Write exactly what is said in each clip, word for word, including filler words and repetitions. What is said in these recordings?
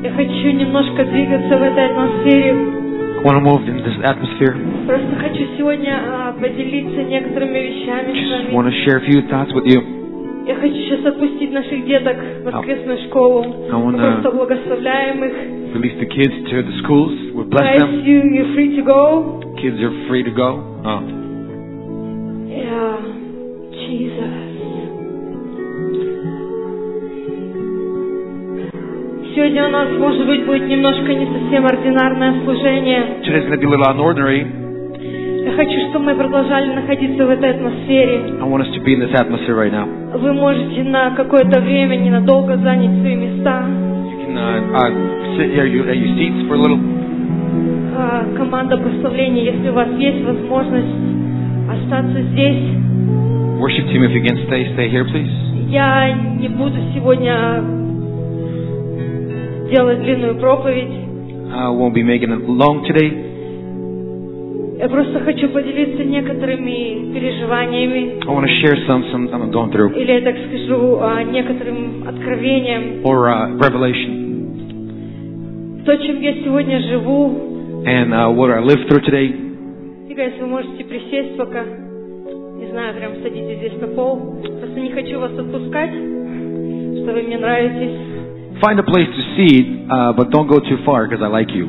Я хочу немножко двигаться в этой атмосфере. I want to move in this atmosphere. Просто хочу сегодня а, поделиться некоторыми вещами с Just вами. want to share a few thoughts with you. Я хочу сейчас отпустить наших деток в воскресную школу. I Мы wanna- просто благословляем их. Release the kids to the schools. We bless Guys, them. you, you're free to go. Kids are free to go. Oh. Yeah, Jesus. Сегодня у нас, может быть, будет немножко не совсем ординарное служение. Today's going to be a little unordinary. Я хочу, чтобы мы продолжали находиться в этой атмосфере. I want us to be in this atmosphere right now. Вы можете на какое-то время ненадолго занять свои места. You can uh, uh, sit here you, at your seats for a little. А, команда прославления, если у вас есть возможность остаться здесь. Worship team, if you can stay, stay here, please. Я не буду сегодня делать длинную проповедь. I won't be making it long today. Я просто хочу поделиться некоторыми переживаниями, I want to share some, some I'm going through, или я так скажу, а, некоторым откровением. or uh, revelation, То, чем я сегодня живу. and uh, what I lived through today. И, guys, вы можете присесть пока. Не знаю, прям садитесь здесь на пол. Просто не хочу вас отпускать, что вы мне нравитесь. Find a place to sit, uh, but don't go too far because I like you.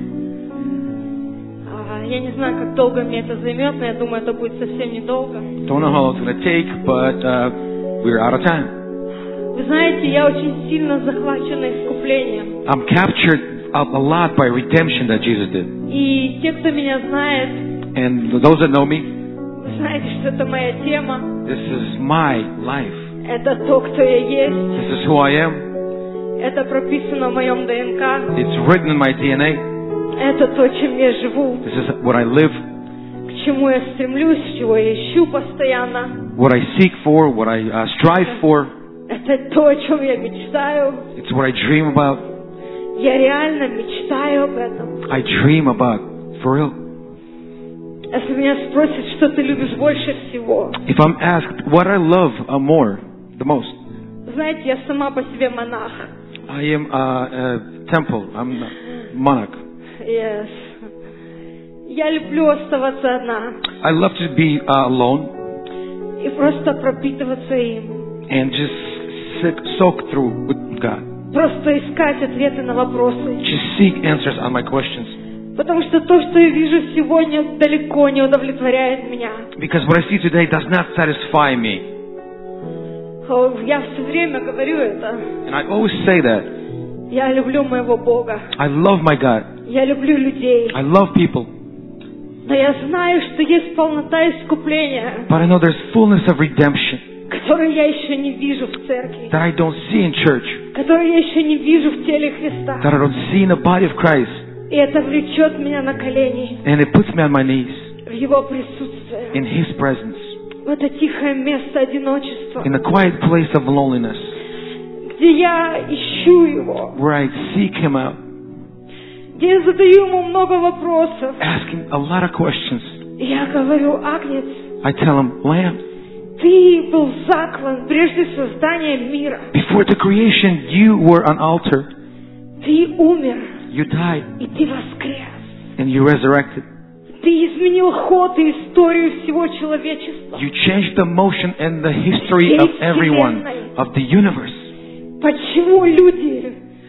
А, Я не знаю, как долго мне это займет, но я думаю, это будет совсем недолго. Don't know how long it's going to take, but uh, we're out of time. Вы знаете, я очень сильно захвачена искуплением. I'm captured a, a lot by redemption that Jesus did. И те, кто меня знает, And those that know me, вы знаете, что это моя тема. this is my life. Это то, кто я есть. This is who I am. Это прописано в моем ДНК. It's written in my D N A. Это то, чем я живу. This is what I live, К чему я стремлюсь, чего я ищу постоянно. what I seek for, what I uh, strive for. Это то, о чем я мечтаю. It's what I dream about. Я реально мечтаю об этом. I dream about, for real. Если меня спросят, что ты любишь больше всего, If I'm asked what I love uh, more, the most, знаете, я сама по себе монах. I am uh, a temple. I'm a monarch. Yes. Я люблю оставаться одна I love to be uh, alone и просто пропитываться им. and just sick, soak through with God. Просто искать ответы на вопросы. Just seek answers on my questions. Потому что то, что я вижу сегодня, далеко не удовлетворяет меня. Because what I see today does not satisfy me. О, Я все время говорю это. And I always say that. Я люблю моего Бога. I love my God. Я люблю людей. I love people. Но я знаю, что есть полнота искупления, But I know there's fullness of redemption которую я еще не вижу в церкви, that I don't see in church, которую я еще не вижу в теле Христа. that I don't see in the body of Christ. И это влечет меня на колени And it puts me on my knees в Его присутствие, in His presence, в это тихое место одиночества, in a quiet place of loneliness, где я ищу Его, where I seek Him out, где я задаю Ему много вопросов. asking a lot of questions. И я говорю: Агнец, I tell Him, Lamb, Ты был заклан прежде создания мира. before the creation, you were an altar. Ты умер, You died и Ты воскрес. and you resurrected. Ты изменил ход и историю всего человечества. You changed the motion and the history of everyone, of the universe. Почему люди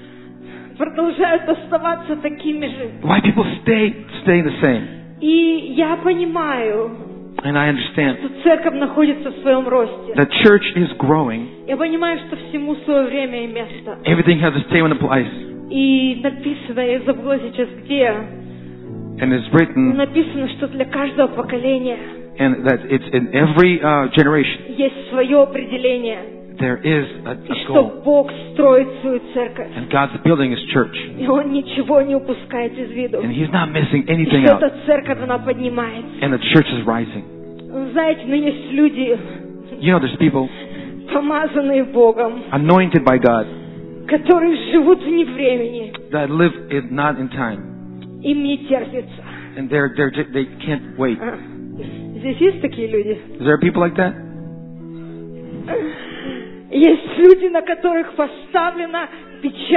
продолжают оставаться такими же? Why people stay stay the same? И я понимаю, And I understand что церковь находится в своем росте. the church is growing. Я понимаю, что всему свое время и место. Everything has a time and a place. И написано, я забыла сейчас где, And it's но written, написано, что для каждого поколения and that it's in every uh, generation есть свое определение. there is a, И a что goal. Бог строит свою церковь. And God's building His church. И Он ничего не упускает из виду. And He's not missing И anything что out. эта церковь, она поднимается. And the church is rising. Вы знаете, но есть люди, You know, there's people помазанные Богом, anointed by God которые живут вне времени. that live it not in time. Им не терпится. And they're, they're, ju- they can't wait. А, Здесь есть такие люди? Is there people like that? Есть люди, на которых поставлена печать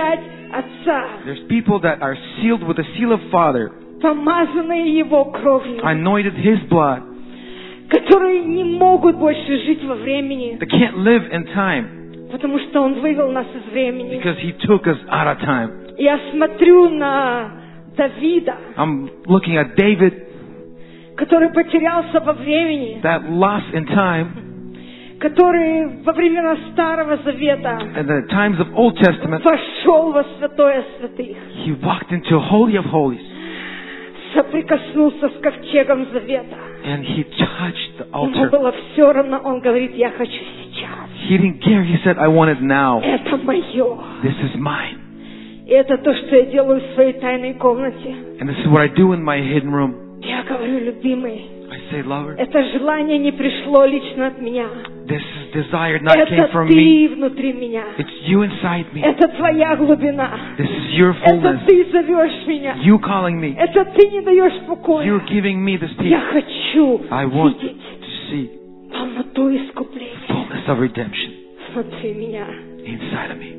Отца, There's people that are sealed with the seal of Father, помазанные Его кровью, anointed His blood. которые не могут больше жить во времени, They can't live in time потому что Он вывел нас из времени. because He took us out of time. Я смотрю на Давида, I'm looking at David который потерялся во времени, that lost in time который во времена Старого Завета in the times of Old Testament. вошел во святое святых, He walked into Holy of Holies соприкоснулся с ковчегом Завета. and He touched the Ему altar. было все равно, он говорит, я хочу сейчас. He didn't care. He said, I want it now. Это мое. This is mine. И это то, что я делаю в своей тайной комнате. And this is what I do in my hidden room. Я говорю, любимый, I say, lover, это желание не пришло лично от меня. this desire not came Это from me. ты внутри меня. It's you inside me. Это твоя глубина. This is your Это fullness. ты зовешь меня. You calling me. Это ты не даешь покоя. You're giving me this peace. Я хочу I want видеть to see полноту искупления fullness of redemption внутри меня. inside of me.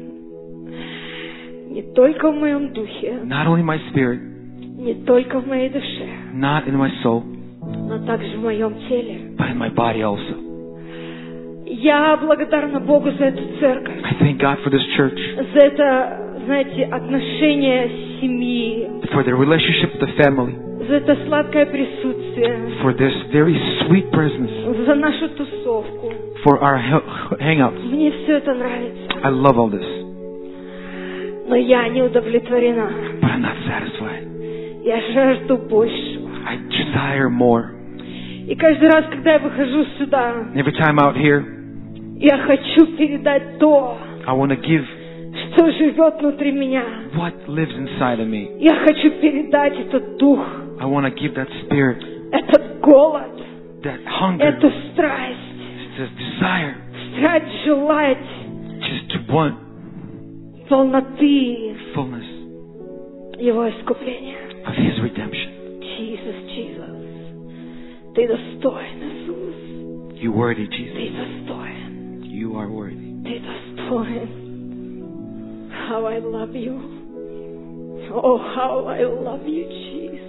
Не только в моем духе, Not only my spirit, не только в моей душе, not in my soul, но также в моем теле. but in my body also. Я благодарна Богу за эту церковь, I thank God for this church, за это, знаете, отношение семьи, for the relationship with the family, за это сладкое присутствие, for this very sweet presence, за нашу тусовку. for our he- hangouts. Мне все это нравится, I love all this, но я не удовлетворена. but I'm not satisfied. Я жажду большего. I desire more. И каждый раз, когда я выхожу сюда, Every time out here, я хочу передать то, I want to give что живет внутри меня. what lives inside of me. Я хочу передать этот дух, I want to give that spirit, этот голод, that hunger, эту страсть, this desire, страсть желать just to want полноты fullness Его искупления. of His redemption. Иисус, Иисус, Ты достоин, Иисус. You worthy, Jesus. Ты достоин. You are worthy. Ты достоин. How I love you. Oh, how I love you, Jesus.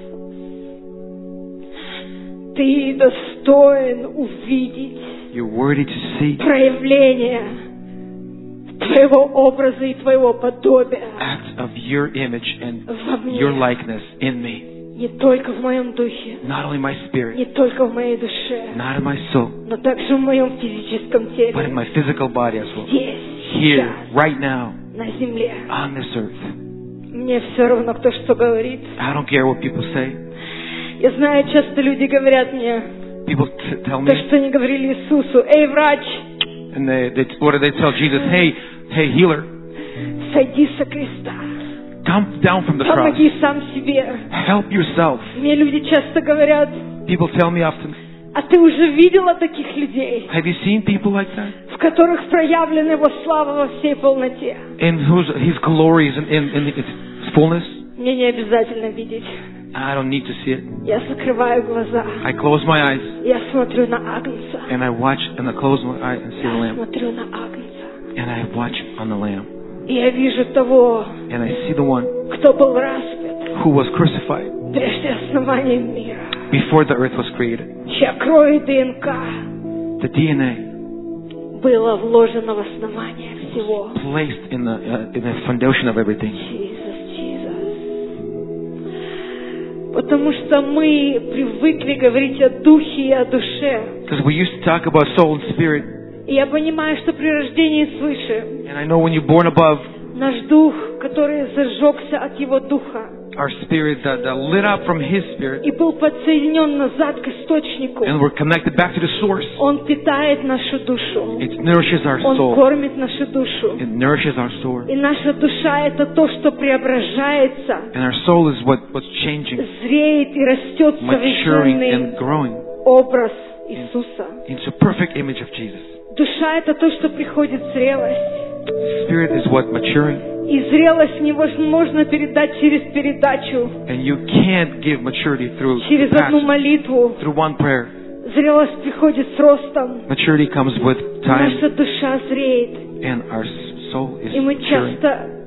Ты достоин увидеть You're worthy to see проявление Твоего образа и Твоего подобия acts of your image and во мне. your likeness in me. Не только в моем духе, Not only my spirit, не только в моей душе, not in my soul, но также в моем физическом but in теле. my physical body as well. Здесь, Here, сейчас, right now, на земле. on this earth. Мне все равно, кто что говорит. I don't care what people say. Я знаю, часто люди говорят мне People t- tell то, me, что они говорили Иисусу. Эй, врач, and they, they, what do they tell Jesus? Hey, hey, healer, сойди со креста. come down from the cross. Помоги сам себе. Help yourself. Мне люди часто говорят, People tell me often, а ты уже видела таких людей, have you seen people like that? в которых проявлена Его слава во всей полноте? In whose His glory is in, in, in its fullness? Мне не обязательно видеть. I don't need to see it. Я закрываю глаза. I close my eyes Я смотрю на Агнца. and I watch and I close my eyes and see the Я Lamb. смотрю на Агнца. And I watch on the Lamb. И я вижу того, And I see the one кто был распят who was crucified прежде основания мира, before the earth was created. чья кровь и ДНК The D N A было вложено в основание всего. placed in the uh, in the foundation of everything. Jesus, Jesus. Потому что мы привыкли говорить о духе и о душе. Because we used to talk about soul and spirit. И я понимаю, что при рождении свыше And I know when you're born above, наш дух, который зажегся от Его духа our spirit that, that lit up from His spirit, и был подсоединен назад к источнику, and we're connected back to the source. Он питает нашу душу. It nourishes our Он soul. кормит нашу душу. It nourishes our soul. И наша душа — это то, что преображается, And our soul is what, what's changing, зреет и растет в maturing совершенный and growing образ Иисуса. into perfect image of Jesus. Душа — это то, что приходит зрелость. Spirit is what maturing, И зрелость невозможно передать через передачу, and you can't give maturity through через одну passion, молитву. through one prayer. Зрелость приходит с ростом. Maturity comes with time, Наша душа зреет. and our soul is И мы maturing. часто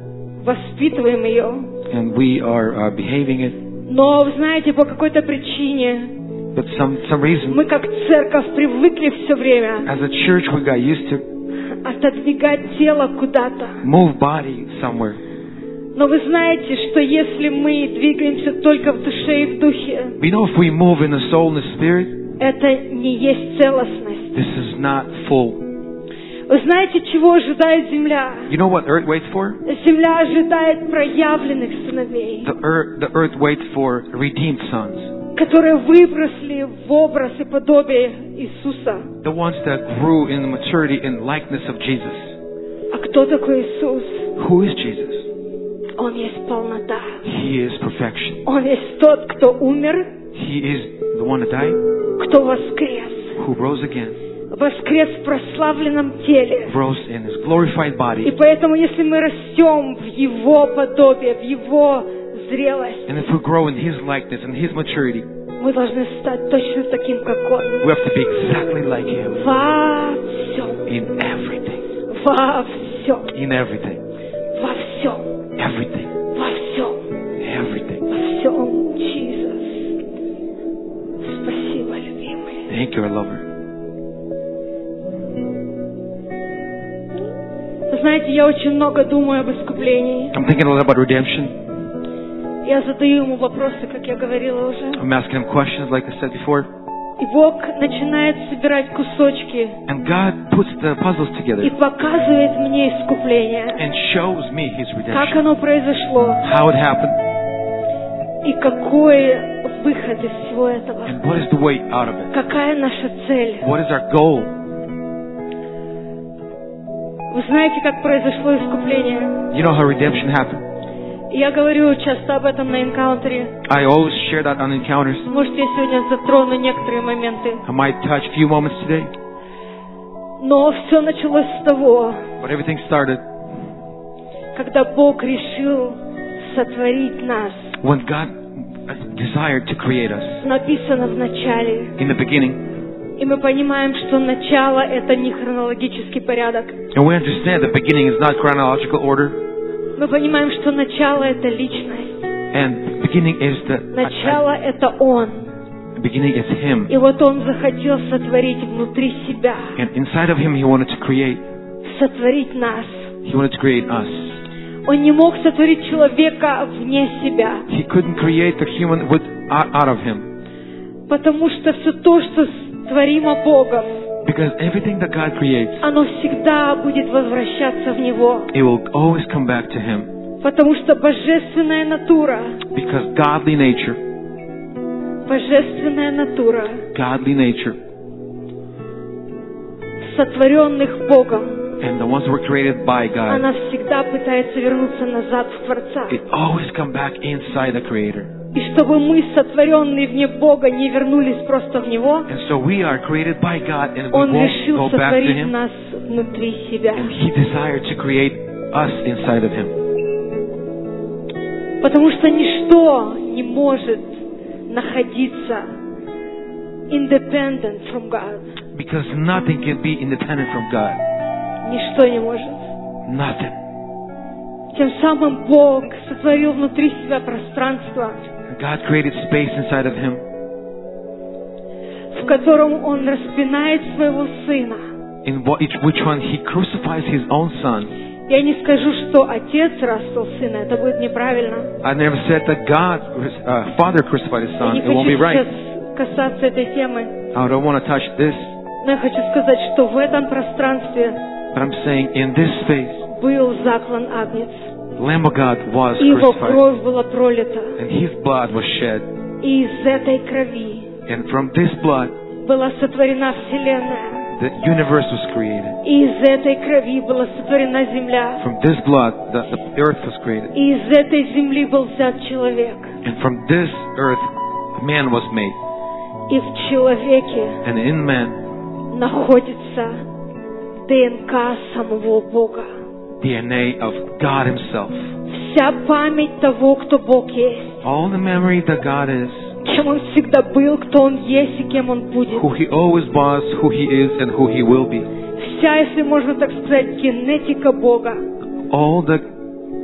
воспитываем ее. and we are uh, behaving it, Но, вы знаете, по какой-то причине but some some reason, мы как церковь привыкли все время as a church, we got used to отодвигать тело куда-то. move body somewhere. Но вы знаете, что если мы двигаемся только в душе и в духе, We know if we move in the soul and the spirit, это не есть целостность. this is not full. Вы знаете, чего ожидает земля? You know what earth waits for? Земля ожидает проявленных сыновей, The earth, the earth waits for redeemed sons, которые выбросли в образ и подобие Иисуса. the ones that grew in the maturity and likeness of Jesus. А кто такой Иисус? Who is Jesus? Он есть полнота. He is perfection. Он есть тот, кто умер, He is the one that died, кто воскрес. who rose again, Воскрес в прославленном теле. rose in his glorified И body. поэтому, если мы растем в Его подобие, в Его зрелость, And if we grow in his likeness and his maturity, мы должны стать точно таким, как Он. we have to be exactly like him Во всем. in everything. Во всем. In everything. Во всем. Everything. Во всем. Everything. Во всем, Иисус. Спасибо, любимый. Thank you, our lover. Знаете, я очень много думаю об искуплении. I'm thinking a lot about redemption. Я задаю ему вопросы, как я говорила уже. I'm asking him questions, like I said before. И Бог начинает собирать кусочки And God puts the puzzles together и показывает мне искупление. and shows me his Как redemption. оно произошло How it happened и какой выход из всего этого. and what is the way out of it. Какая наша цель? What is our goal? Вы знаете, как произошло искупление? You know how redemption happened? Я говорю часто об этом на энкаунтере. I always share that on encounters. Может, я сегодня затрону некоторые моменты. I might touch a few moments today, Но все началось с того, but everything started когда Бог решил сотворить нас. when God desired to create us Написано в начале. in the beginning. И мы понимаем, что начало — это не хронологический порядок. And we understand the beginning is not chronological order, Мы понимаем, что начало — это личность. and beginning is the Начало — это Он. beginning is Him. И вот Он захотел сотворить внутри себя, And inside of Him, He wanted to create. сотворить нас. He wanted to create us. Он не мог сотворить человека вне себя, He couldn't create the human with out out of Him, потому что все то, что творимо Богом, because everything that God creates, оно всегда будет возвращаться в Него. it will always come back to Him, Потому что божественная натура, because godly nature, божественная натура godly nature, сотворенных Богом, and the ones who were created by God, она всегда пытается вернуться назад в Творца. it always come back inside the Creator. И чтобы мы, сотворенные вне Бога, не вернулись просто в Него, And so we are created by God, and we Он won't решил go back to сотворить Him. нас внутри себя. And He desired to create us inside of Him. Потому что ничто не может находиться independent from God. Because nothing can be independent from God. Ничто не может. Nothing. Тем самым Бог сотворил внутри себя пространство, God created space inside of Him, в котором Он распинает своего Сына. in what, each, which one He crucifies His own Son. Я не скажу, что Отец распял Сына, это будет неправильно. I never said that God, uh, Father crucified His Я Son. не It won't be хочу right. сейчас касаться этой темы, I don't want to touch this, но я хочу сказать, что в этом пространстве but I'm saying in this space, был заклан Агнец, Lamb of God was и Его crucified, кровь была пролита, and His blood was shed. и из этой крови And from this blood, была сотворена Вселенная, the universe was created. и из этой крови была сотворена земля, From this blood, the, the earth was created. и из этой земли был взят человек. And from this earth, man was made. И в человеке And in man, находится ДНК самого Бога. D N A of God Himself. Вся память того, кто Бог есть, All the memory that God is, кем Он всегда был, кто Он есть и кем Он будет. who He always was, who He is, and who He will be. Вся, если можно так сказать, генетика Бога, All the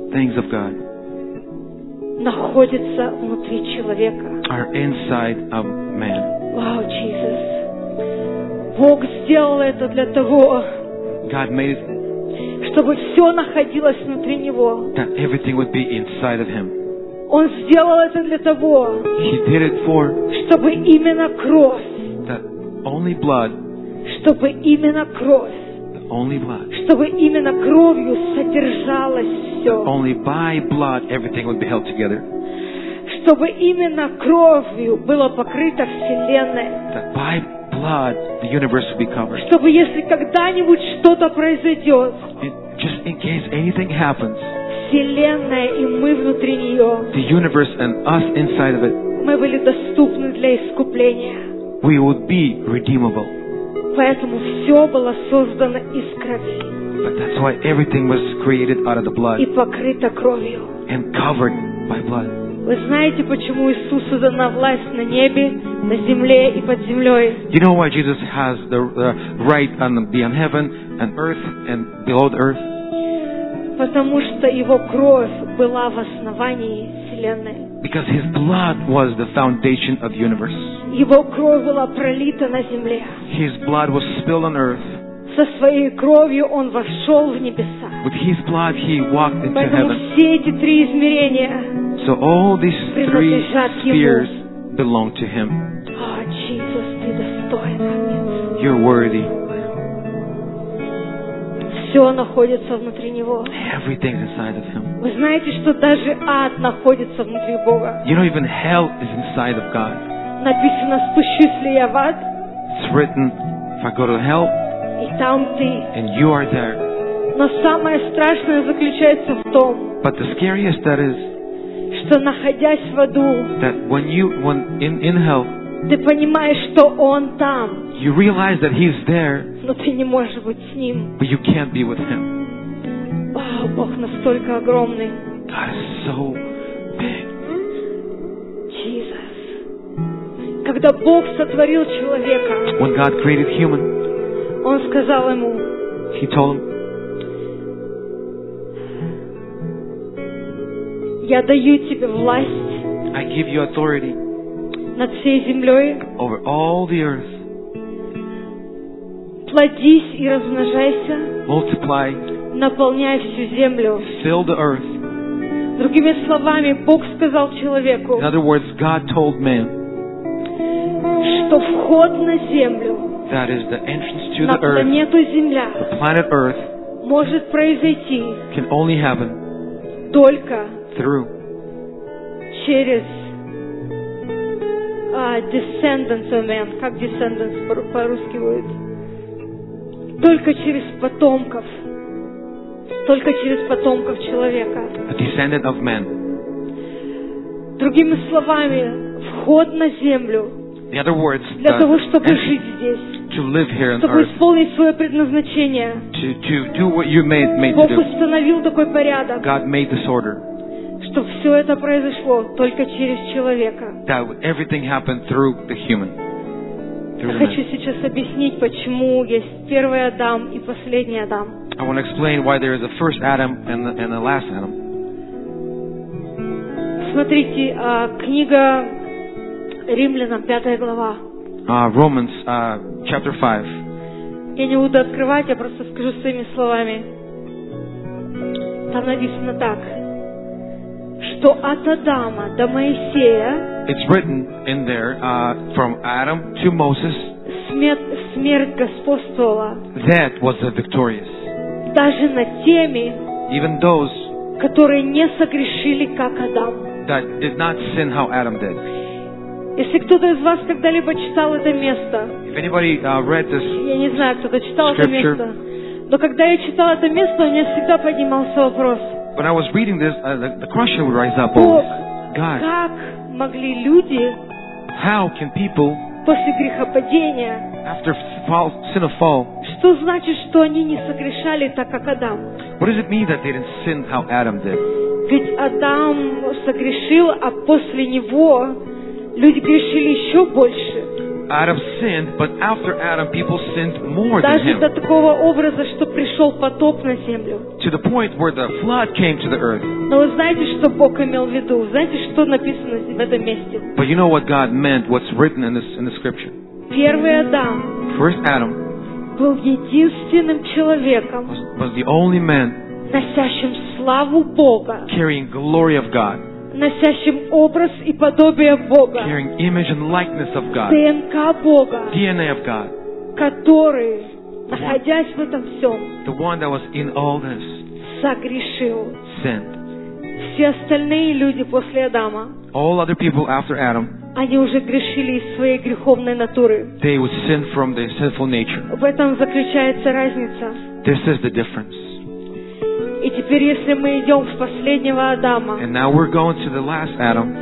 things of God находятся внутри человека. are inside of man. Вау, Иисус. Бог сделал это для того, God made it чтобы все находилось внутри Него. that everything would be inside of Him. Он сделал это для того, He did it for чтобы именно кровь, that only blood, чтобы именно кровь, the only blood, чтобы именно кровью содержалось все, only by blood everything would be held together. чтобы именно кровью было покрыто Вселенная, That by blood the universe would be covered. чтобы если когда-нибудь что-то произойдет, It, just in case anything happens, Вселенная и мы внутри нее, the universe and us inside of it, мы были доступны для искупления. we would be redeemable. Поэтому все было создано из крови But that's why everything was created out of the blood и покрыто кровью. and covered by blood. Вы знаете, почему Иисусу дана власть на небе, на земле и под землей? You know why Jesus has the uh, right on the, be on heaven and earth and below the earth? Потому что Его кровь была в основании Вселенной. Because His blood was the foundation of the universe. Его кровь была пролита на земле. His blood was spilled on earth. Со своей кровью Он вошел в небеса. With His blood He walked into Поэтому heaven. все эти три измерения, So all these three принадлежат Ему. spheres belong to Him. О, Иисус, Ты достоин. You're worthy. Все находится внутри Него. Everything's inside of Him. Вы знаете, что даже ад находится внутри Бога. You know, even hell is inside of God. Написано, спущусь ли я в ад, It's written, if I go to hell и там Ты. and you are there. Но самое страшное заключается в том, But the scariest that is что находясь в аду, that when you, when in, in hell, ты понимаешь, что Он там, you realize that He's there, но ты не можешь быть с Ним. but you can't be with Him. О, Бог настолько огромный. God is so big. Иисус. Когда Бог сотворил человека, When God created human, Он сказал ему, He told him, я даю тебе власть I give you authority над всей землей, over all the earth. плодись и размножайся, Multiply, наполняй всю землю. fill the earth. Другими словами, Бог сказал человеку, In other words, God told man что вход на землю, that is the entrance to на the earth, планету Земля, the planet earth, может произойти can only happen только through через а, descendants of man. Как descendants по- по-русски будет? Только через потомков. Только через потомков человека. a descendant of man. Другими словами, вход на землю In other words, для того, the чтобы entrance жить здесь, to live here on чтобы earth, исполнить свое предназначение. to, to do what you made, made to Бог do. установил такой порядок, God made this order. что все это произошло только через человека. That everything happened through the human. Through Я the хочу man. сейчас объяснить, почему есть первый Адам и последний Адам. I want to explain why there is a first Adam and the, and the last Adam. Смотрите, а, книга Римлянам, пятая глава. Uh, Romans uh, chapter five. Я не буду открывать, я просто скажу своими словами. Там написано так, что от Адама до Моисея It's written in there, uh, from Adam to Moses, смерть, смерть господствовала that was the victorious. даже над теми, Even those которые не согрешили, как Адам. that did not sin how Adam did. Если кто-то из вас когда-либо читал это место, If anybody uh, read this, я не знаю, кто-то читал это Scripture. место, но когда я читала это место, у меня всегда поднимался вопрос. when I was reading this, uh, the, the question would rise up. Бог, Oh, God, как могли люди how can people, после грехопадения, after fall, sin of fall, что значит, что они не согрешали так, как Адам? what does it mean that they didn't sin how Adam did? Ведь Адам согрешил, а после него люди грешили еще больше. Adam sinned, but after Adam, people sinned more than Даже до him. такого образа, что пришел потоп на землю. To the point where the flood came to the earth. Но вы знаете, что Бог имел в виду? Знаете, что написано в этом месте? But you know what God meant, what's written in this in the scripture. Первый Адам First Adam был единственным человеком, was, was the only man носящим славу Бога, carrying glory of God, носящим образ и подобие Бога, carrying image and likeness of God, ДНК Бога, D N A of God, который, находясь в этом всем, the one that was in all this, согрешил. sinned. Все остальные люди после Адама, All other people after Adam, они уже грешили из своей греховной натуры. they would sin from their sinful nature. В этом заключается разница. This is the difference. И теперь, если мы идем в последнего Адама, And now we're going to the last Adam,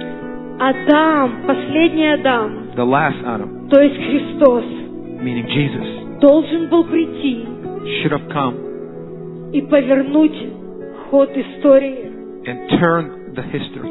Адам, последний Адам, the last Adam, то есть Христос, meaning Jesus, должен был прийти should have come и повернуть ход истории. and turn the history.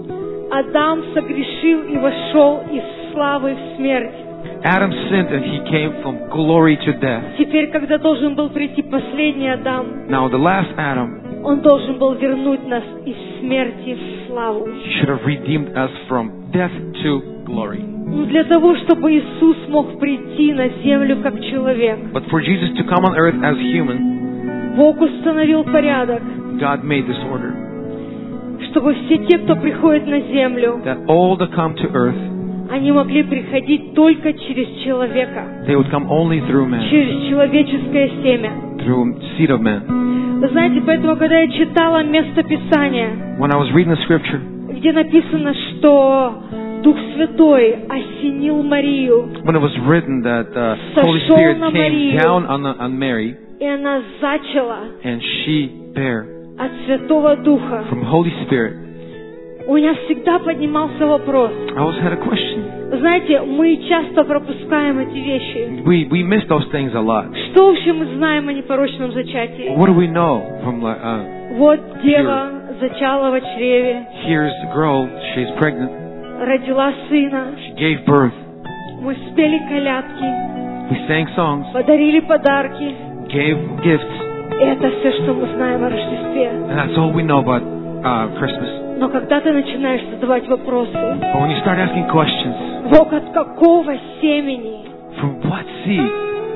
Адам согрешил и вошел из славы в смерть. Adam sinned and he came from glory to death. Теперь, когда должен был прийти последний Адам, Now the last Adam, он должен был вернуть нас из смерти в славу. he should have redeemed us from death to glory. Но для того, чтобы Иисус мог прийти на землю как человек, But for Jesus to come on earth as human, Бог установил порядок, God made this order, чтобы все те, кто приходит на землю, that all that come to earth, они могли приходить только через человека, they would come only through man, через человеческое семя. through seed of man. Вы знаете, поэтому, когда я читала место Писания, When I was reading the scripture, где написано, что Дух Святой осенил Марию, when it was written that the Сошел Holy Spirit на came Марию. down on, the, on Mary, и она зачала and she bare от Святого Духа, from Holy Spirit, у меня всегда поднимался вопрос. I always had a question. Знаете, мы часто пропускаем эти вещи. We we miss those things a lot. Что вообще мы знаем о непорочном зачатии? What do we know from like uh, Вот дева зачала во чреве, here's the girl, she's pregnant, родила сына, she gave birth, мы спели колядки, we sang songs, подарили подарки. gave gifts, Это все, что мы знаем о Рождестве. and that's all we know about uh, Christmas. Но когда ты начинаешь задавать вопросы, But when you start asking questions, Бог от какого семени, from what seed,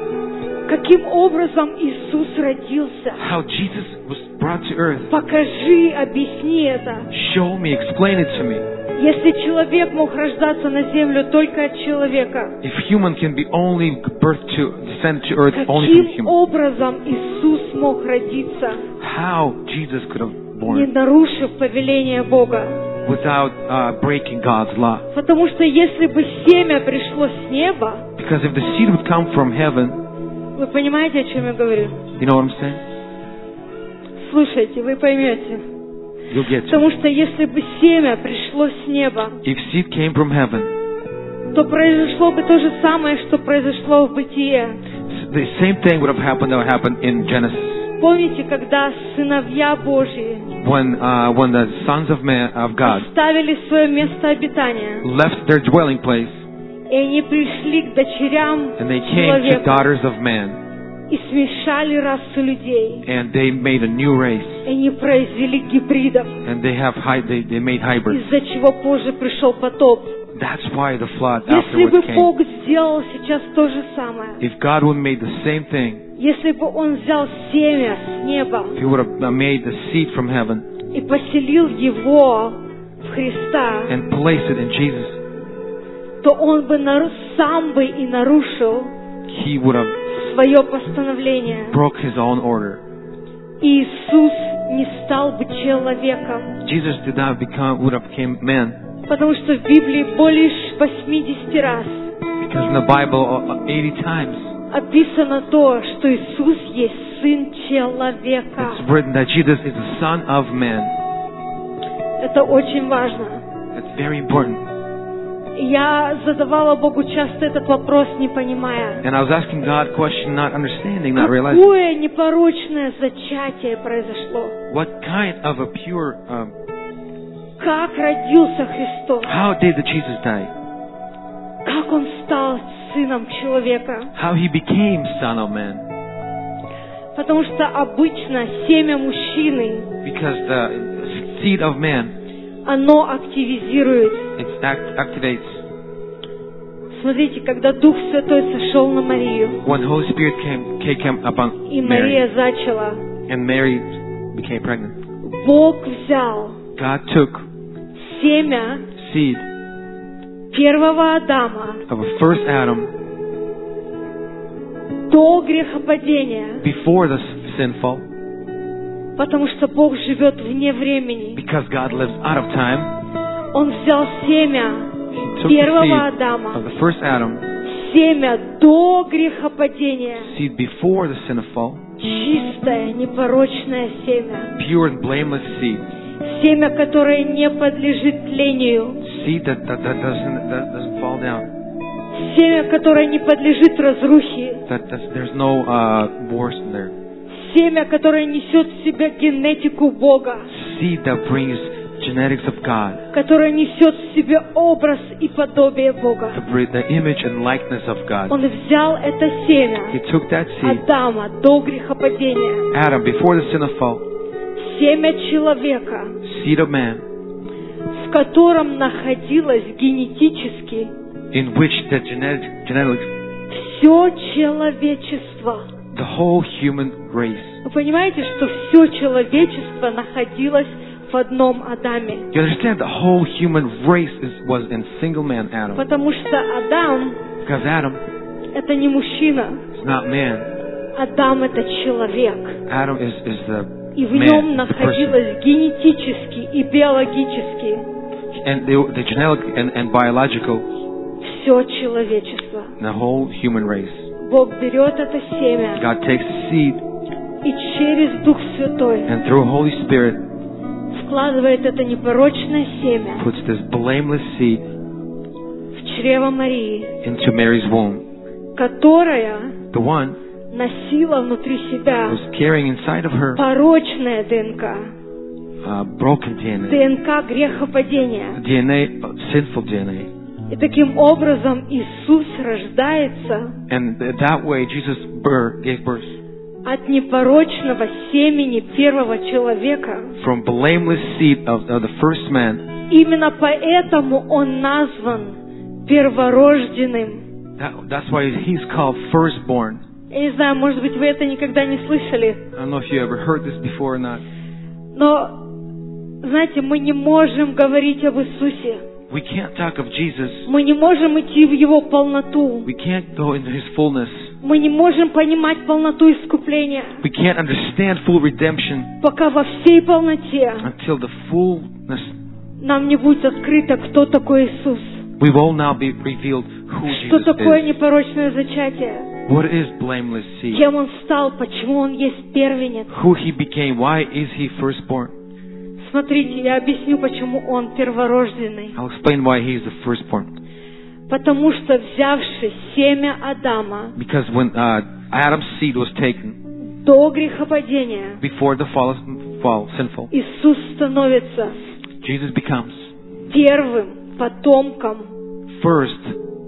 каким образом Иисус родился? how Jesus was brought to earth, Покажи, объясни это. show me, explain it to me. Если человек мог рождаться на землю только от человека, If human can be only birthed to, descend to earth only from каким human, образом Иисус мог родиться, how Jesus could have не born нарушив повеление Бога? without uh, breaking God's law? Потому что если бы семя пришло с неба, Because if the seed would come from heaven, вы понимаете, о чем я говорю? you know what I'm saying? Слушайте, вы поймете. You'll get to it. Потому что если бы семя пришло с неба, If seed came from heaven, то произошло бы то же самое, что произошло в Бытие. the same thing would have happened that would happen in Genesis. Помните, когда сыновья Божьи When uh, when the sons of man of God оставили свое место обитания, left their dwelling place и они пришли к дочерям and they came to человека daughters of man и смешали расу людей, and they made a new race и они произвели гибридов, and they have hy- they, they made hybrids. из-за чего позже пришел потоп. That's why the flood Если бы afterwards came. Бог сделал сейчас то же самое, If God would have made the same thing, если бы Он взял семя с неба if He would have made the seed from heaven и поселил его в Христа, and placed it in Jesus, то Он бы нару- сам бы и нарушил He would have свое постановление. broke His own order. Иисус не стал бы человеком, Jesus did not become would have became man, потому что в Библии более восемьдесят раз because in the Bible uh, eighty times описано то, что Иисус есть Сын человека. it's written that Jesus is the Son of Man. Это очень важно. That's very important. Я задавала Богу часто этот вопрос, не понимая, And I was asking God question, not understanding, not realizing какое непорочное зачатие произошло. what kind of a pure, um, Как родился Христос? how did the Jesus die? Как Он стал сыном человека. how he became Son of Man. Потому что обычно семя мужчины, Because the seed of man, оно активизирует. it act- activates. Смотрите, когда Дух Святой сошел на Марию, When Holy Spirit came, came upon и Mary, Мария зачала, and Mary became pregnant, Бог взял God took семя seed первого Адама of a first Adam до грехопадения, before the sinful, потому что Бог живет вне времени. because God lives out of time. Он взял семя He took первого the seed Адама, of the first Adam, семя до грехопадения, seed before the sin of fall, чистое, непорочное семя, pure and blameless seed, семя, которое не подлежит тлению, seed that, that, that doesn't that doesn't fall down, семя, которое не подлежит разрухе, that that's, there's no uh, wars in there, семя, которое несет в себе генетику Бога, seed that brings genetics of God, которое несет в себе образ и подобие Бога. the, br- the image and likeness of God. Он взял это семя He took that seed, Адама до грехопадения, Adam, before the sin of fall, семя человека, seed of man, в котором находилось генетически in which the genetic, genetics, все человечество. the whole human race. Вы понимаете, что все человечество находилось в одном Адаме? You understand the whole human race is, was in single man Adam. Потому что Адам Because Adam — это не мужчина. is not man. Адам — это человек. Adam is, is the И в man, нем the person. находилось генетически и биологически And the, the genetic and, and biological, все человечество. the whole human race. Бог берет это семя God takes the seed и через Дух Святой and through Holy Spirit вкладывает это непорочное семя puts this blameless seed в чрево Марии, into Mary's womb. которая The one носила внутри себя was carrying inside of her порочное ДНК, uh, broken D N A, ДНК грехопадения. D N A, uh, sinful D N A. И таким образом Иисус рождается And th- that way Jesus birth, gave birth от непорочного семени первого человека. from blameless seed of, of the first man. Именно поэтому Он назван перворожденным. That, that's why he's called firstborn. Я не знаю, может быть, вы это никогда не слышали, I don't know if you ever heard this before or not. но, знаете, мы не можем говорить об Иисусе. We can't talk of Jesus. Мы не можем идти в Его полноту. We can't go into his fullness. Мы не можем понимать полноту искупления, We can't understand full redemption пока во всей полноте until the fullness. нам не будет открыто, кто такой Иисус. We will now be revealed who Что Jesus такое is. непорочное зачатие? What is blameless seed? Кем Он стал? Почему Он есть первенец? Who he became? Why is he firstborn? Смотрите, я объясню, почему Он перворожденный. I'll explain why he is the firstborn. Потому что, взявши семя Адама Because when uh, Adam's seed was taken до грехопадения, before the fall, fall sinful, Иисус становится Jesus becomes первым потомком first.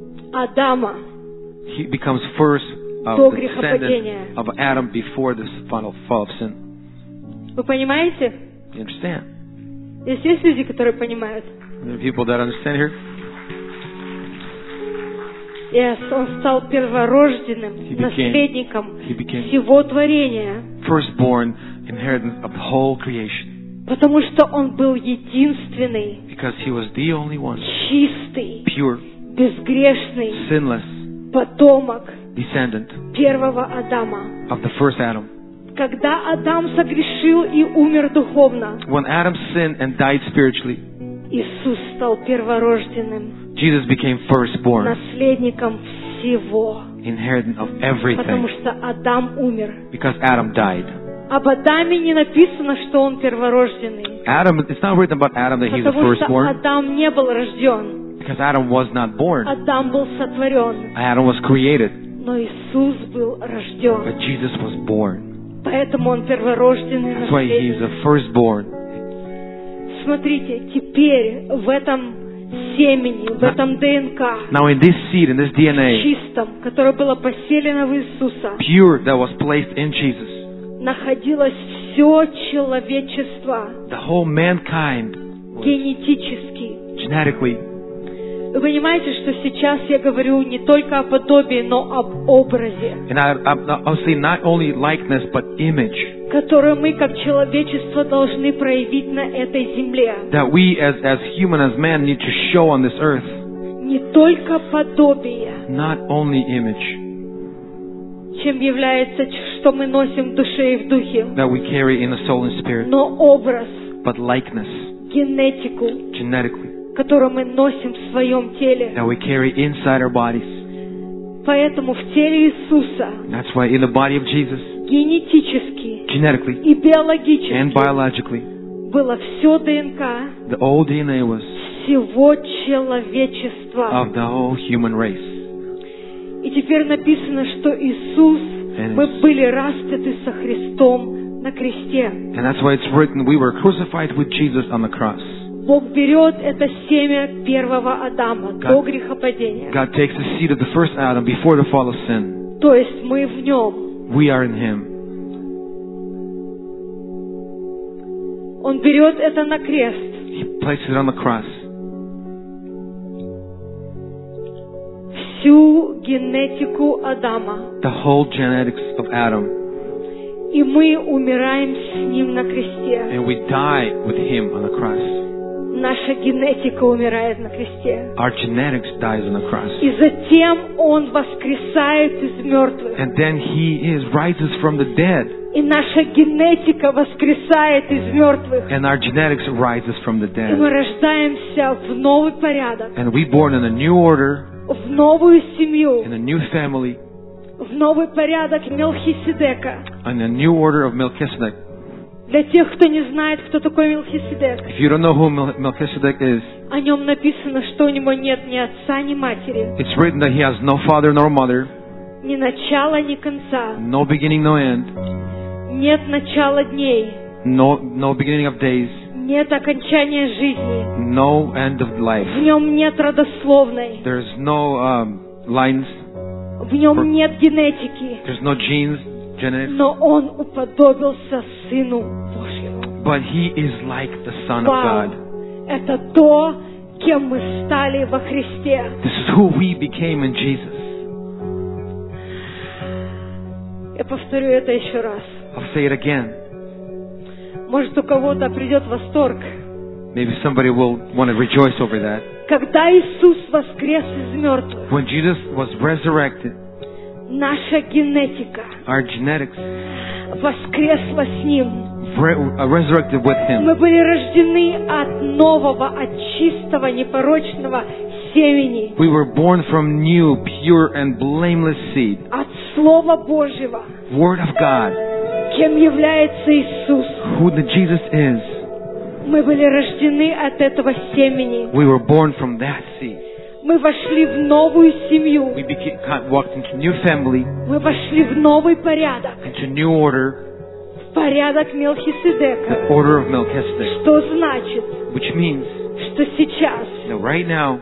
Адама He becomes first of до the грехопадения. descendant of Adam before the final fall of sin. Вы понимаете? You understand? Здесь есть люди, которые понимают. There are people that understand here. Yes, Он стал перворожденным, He became- наследником He became всего творения, firstborn, inheritance of the whole creation. потому что Он был единственный, Because he was the only one, чистый, pure, безгрешный sinless потомок descendant первого Адама. of the first Adam. Когда Адам согрешил и умер духовно, When Adam sinned and died spiritually, Иисус стал перворожденным, Jesus became firstborn, наследником всего, inheritant of потому everything. что Адам умер. Because Adam died. Об Адаме не написано, что он перворожденный, Adam, it's not written about Adam that he's the потому что firstborn. Адам не был рожден, Because Adam was not born. Адам был сотворен, Adam was created. но Иисус был рожден, But Jesus was born. поэтому он перворожденный That's why he's наследник. a firstborn. Смотрите, теперь в этом семени, в этом ДНК, Now in this seed, in this D N A, чистом, которое было поселено в Иисуса, pure that was placed in Jesus, находилось все человечество the whole mankind was генетически. genetically. Вы понимаете, что сейчас я говорю не только о подобии, но об образе, And I, I, I'll say not only likeness, but image который мы как человечество должны проявить на этой земле. that we as, as human, as man, need to show on this earth. Не только подобие, Not only image чем является, что мы носим в душе и в духе, that we carry in the soul and spirit, но образ, but likeness, генетику, genetically, которую мы носим в своем теле. that we carry inside our bodies. Поэтому в теле Иисуса That's why in the body of Jesus, генетически genetically и and биологически biologically, было все ДНК the old D N A was всего человечества. of the whole human race. И теперь написано, что Иисус, And мы были распяты со Христом на кресте. And that's why it's written, we were crucified with Jesus on the cross. Бог берет это семя первого Адама God- до грехопадения. God takes the seed of the first Adam before the fall of sin. То есть мы в нем. We are in Him. Он берет это на крест. He places it on the cross. Всю генетику Адама. The whole genetics of Adam. И мы умираем с ним на кресте. And we die with Him on the cross. Наша генетика умирает на кресте. Our genetics dies on the cross. И затем Он воскресает из мертвых. And then He is rises from the dead. И наша генетика воскресает из мертвых. And our genetics rises from the И мы dead. рождаемся в новый порядок, And we born in a new order, в новую семью, in a new family, в новый порядок Мелхиседека. in a new order of Melchizedek. Для тех, кто не знает, кто такой Мелхиседек, If you don't know who Mel- Melchizedek is, о нем написано, что у него нет ни отца, ни матери, it's written that he has no father nor mother, ни начала, ни конца, no beginning, no end, нет начала дней, no no beginning of days, нет окончания жизни, no end of life. в нем нет родословной, There's no um, lines, в нем нет генетики, there's no genes, genetics, но он уподобился Сыну Божьему. but he is like the Son of Вау! God. Это то, кем мы стали во Христе. This is who we became in Jesus. Я повторю это еще раз. I'll say it again. Может, у кого-то придет восторг. Maybe somebody will want to rejoice over that. Когда Иисус воскрес из мертвых, When Jesus was resurrected, наша генетика our genetics воскресла с Ним. re- uh, resurrected with him. Мы были рождены от нового, от чистого, непорочного семени, We were born from new, pure, and blameless seed. от Слова Божьего, Word of God, кем является Иисус. who the Jesus is. Мы были рождены от этого семени. We were born from that seed. Мы вошли в новую семью. We became, walked into new family, Мы вошли в новый порядок. into new order, В порядок Мелхиседека. the order of Melchizedek, Что значит, which means что сейчас, that right now,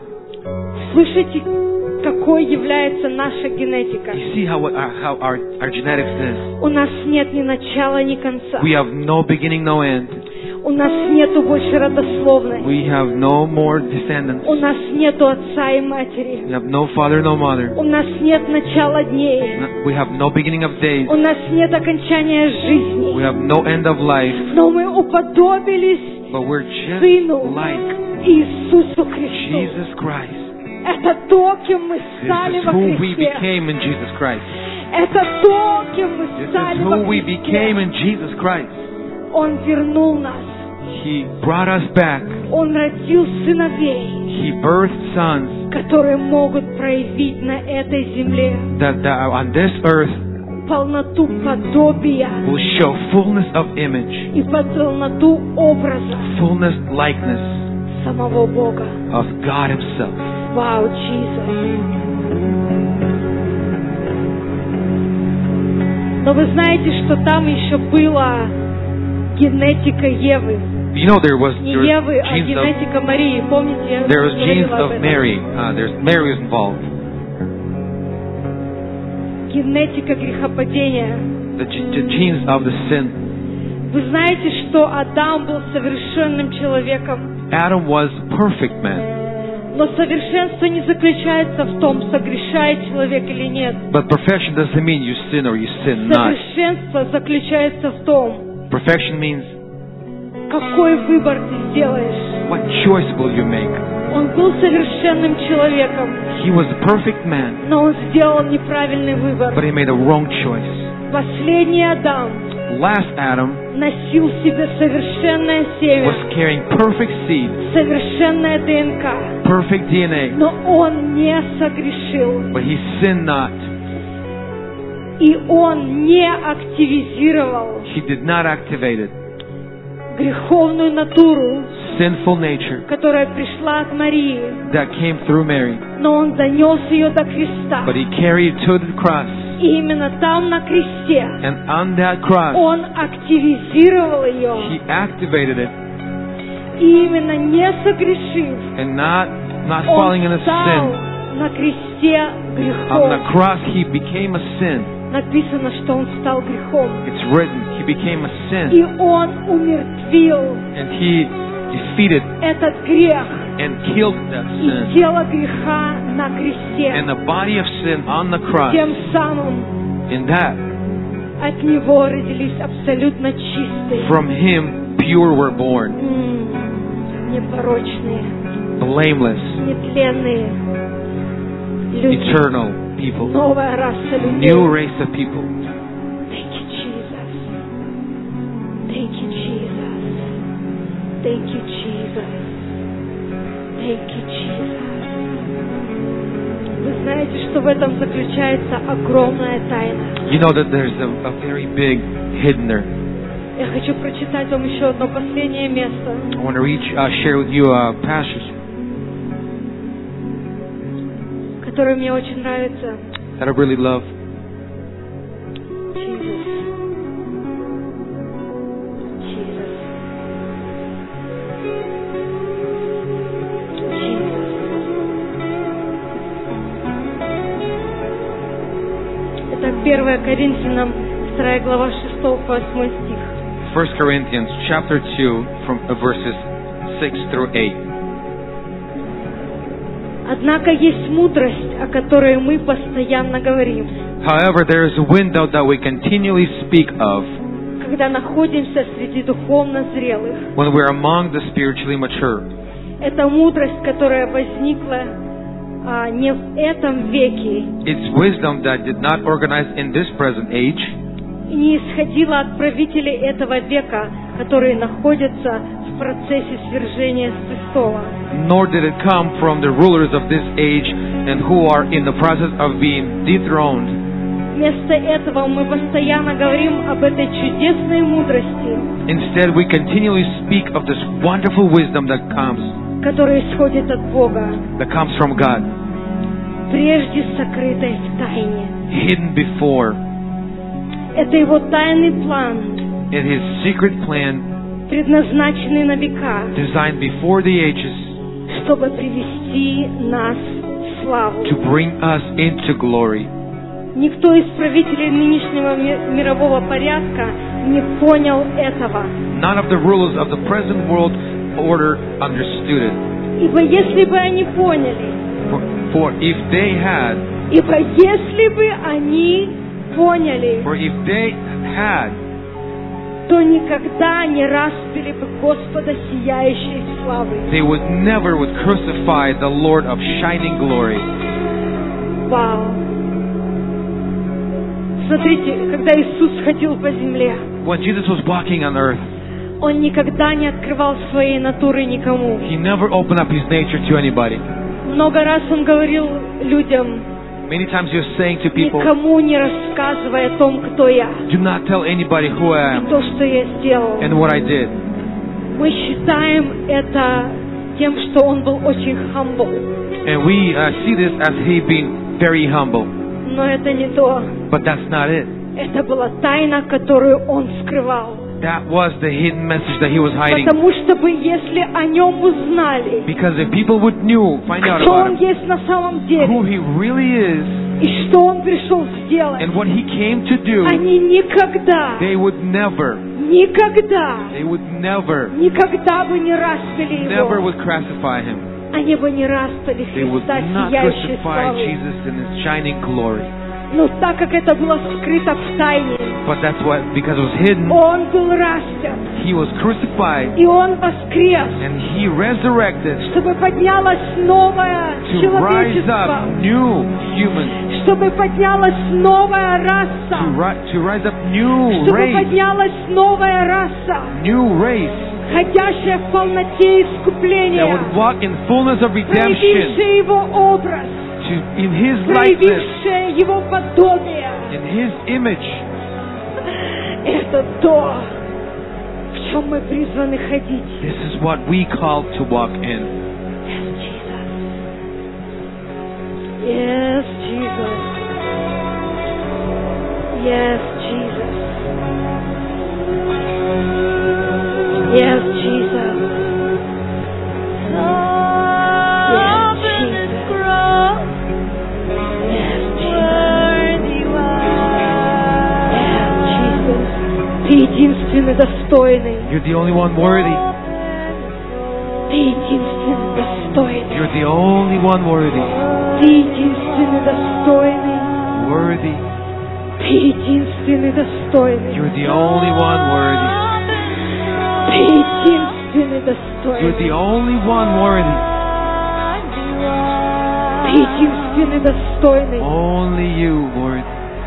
слышите, какой является наша генетика? you see how, our, how our, our genetics is. У нас нет ни начала, ни конца. We have no beginning, no end. У нас нету больше родословной. We have no more descendants. У нас нету отца и матери. We have no father, no mother. У нас нет начала дней. We have no beginning of days. У нас нет окончания We жизни. have no end of life. Но мы уподобились But we're just Сыну like Иисусу Христу. Jesus Christ. Это то, кем мы This стали is во who we Христе. became in Jesus Christ. Это то, кем мы This стали is во who we became Христе. in Jesus Christ. Он вернул нас. He brought us back. Он родил сыновей, He birthed sons которые могут проявить на этой земле that, that on this earth полноту подобия will show fullness of image, и полноту образа fullness likeness самого Бога. of God Himself. Вау, Иисус. Но вы знаете, что там еще была генетика Евы. You know, there was, Не there was Евы, а genes of, генетика Марии. Помните, я there was genes говорила об of этом. Mary. Uh, there's Mary was involved. Генетика грехопадения. The, ge- the genes of the sin. Вы знаете, что Адам был совершенным человеком, Adam was perfect man. но совершенство не заключается в том, согрешает человек или нет. But perfection doesn't mean you sin or you sin not. Совершенство заключается в том, Perfection means какой выбор ты сделаешь. what choice will you make? Он был совершенным человеком, He was a perfect man, но он сделал неправильный выбор. but he made a wrong choice. Последний Адам Last Adam носил в себе совершенное семя, was carrying perfect seed, совершенное ДНК, perfect D N A, но он не согрешил, but he sinned not. и он не активизировал He did not activate it. греховную натуру, Sinful nature которая пришла от Марии, that came through Mary, но он донес ее до креста. but he carried it to the cross. И именно там, на кресте, And on that cross, он активизировал ее. he activated it, И именно не согрешив, and not not falling in он a стал sin. на кресте On грехом. the cross, he became a sin. Написано, что он стал грехом. It's written, he became a sin, И он умертвил and he defeated этот грех and killed that и sin. тело греха на кресте. And the body of sin on the cross, Тем самым in that, от него родились абсолютно чистые, from him pure were born, м, непорочные, blameless, нетленные люди. eternal people, Новая раса людей. new race of people. Thank you, Jesus. Thank you, Jesus. Thank you, Jesus. Thank you, Jesus. Вы знаете, что в этом заключается огромная тайна. You know that there's a, a very big hidden there. Я хочу прочитать вам еще одно последнее место. I want to reach, uh, share with you a passage Которое мне очень нравится. that I really love. Jesus. Jesus. Jesus. Это первое Коринфянам, вторая глава, шестой по восьмой стих. First Corinthians chapter two from uh, verses six through eight. Однако есть мудрость, о которой мы постоянно говорим, However, there is a window that we continually speak of когда находимся среди духовно зрелых. when we're among the spiritually mature. Это мудрость, которая возникла а, не в этом веке It's wisdom that did not organize in this present age, и не исходила от правителей этого века, которые находятся в процессе свержения с престола. nor did it come from the rulers of this age and who are in the process of being dethroned. Вместо этого мы постоянно говорим об этой чудесной мудрости, Instead, we continually speak of this wonderful wisdom that comes, которая исходит от Бога, that comes from God, прежде сокрытой в тайне. hidden before. Это Его тайный план, In His secret plan, предназначенный на века, designed before the ages, чтобы привести нас в славу. to bring us into glory. Никто из правителей нынешнего ми- мирового порядка не понял этого. None of the rulers of the present world order understood it. Ибо если бы они поняли, For, for if they had, ибо если бы они поняли, for if they had, то никогда не распяли бы Господа сияющей славы. they would never would crucify the Lord of shining glory. Вау! Смотрите, когда Иисус ходил по земле, When Jesus was walking on earth, Он никогда не открывал своей натуры никому. He never opened up His nature to anybody. Много раз Он говорил людям, Many times He was saying to people, никому не рассказывай о том, кто я, do not tell anybody who I и am то, что я сделал. and what I did. Мы считаем это тем, что Он был очень humble. And we uh, see this as He being very humble. Но это не то. But that's not it. Это была тайна, которую Он скрывал. That was the hidden message that he was hiding. Потому что бы, если о нем узнали, Because if people would knew, find out кто about он him, есть на самом who деле, he really is, и что он пришел сделать, and what he came to do, они никогда, they would never, никогда, they would never, никогда бы не распяли never его. would crucify him. Они бы не распяли They would Христа not сияющей crucify славой. Jesus in his shining glory. Но так как это было скрыто в тайне, But that's why, because it was hidden, он был распят, he was crucified и он воскрес, and he resurrected чтобы поднялось новое to rise человечество, up new humans, чтобы поднялась новая to, раса, ri- to rise up new чтобы race, поднялась новая раса, new race ходящая в полноте that искупления, would walk in fullness of redemption, проявившая его образ, to, in his likeness, проявившая его подобие. in his image. Это то, в чем мы призваны ходить. This is what we call to walk in. Yes, Jesus. Yes, Jesus. Yes, Jesus. Yes, Jesus. Ты единственный достойный. You're the only one worthy. Ты единственный достойный. You're the only one worthy. Ты единственный достойный. Worthy. Ты единственный достойный. You're the only one worthy. Ты единственный You're достойный. the only one worthy. Ты единственный достойный. Only you, Lord.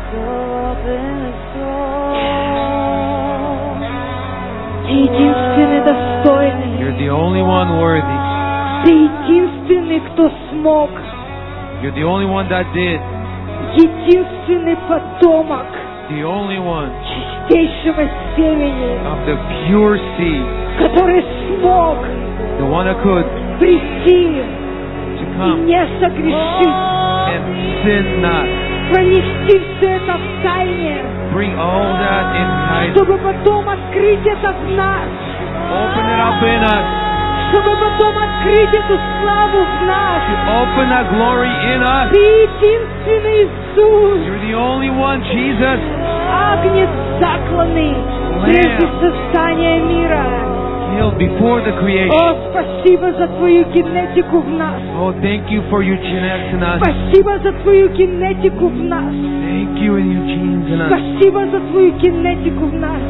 Ты единственный достойный. You're the only one worthy. Ты единственный, кто смог. You're the only one that did. Единственный потомок The only one чистейшего семени, of the pure seed. который смог The one that could прийти to и come не согрешить, and sin not. пронести все это в тайне, Bring all that in hiding. чтобы потом открыть это в нас, Open it up in us. чтобы потом открыть эту славу в нас. Open that glory in us. Ты единственный Иисус, You're the only one, Jesus. Агнец закланный прежде создания мира. Killed before the creation. О, спасибо за Твою генетику в нас. Oh, thank you for your genetics in us. Спасибо за Твою генетику в нас. Thank you in your genes in us. Спасибо за Твою генетику в нас.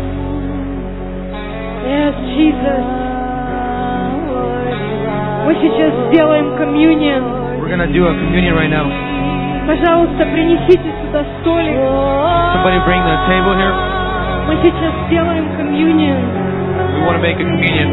Yes, Jesus. Мы сейчас сделаем коммунион. We're going to do a communion right now. Пожалуйста, принесите сюда столик. Somebody bring the table here. Мы сейчас сделаем коммунион. We want to make a communion.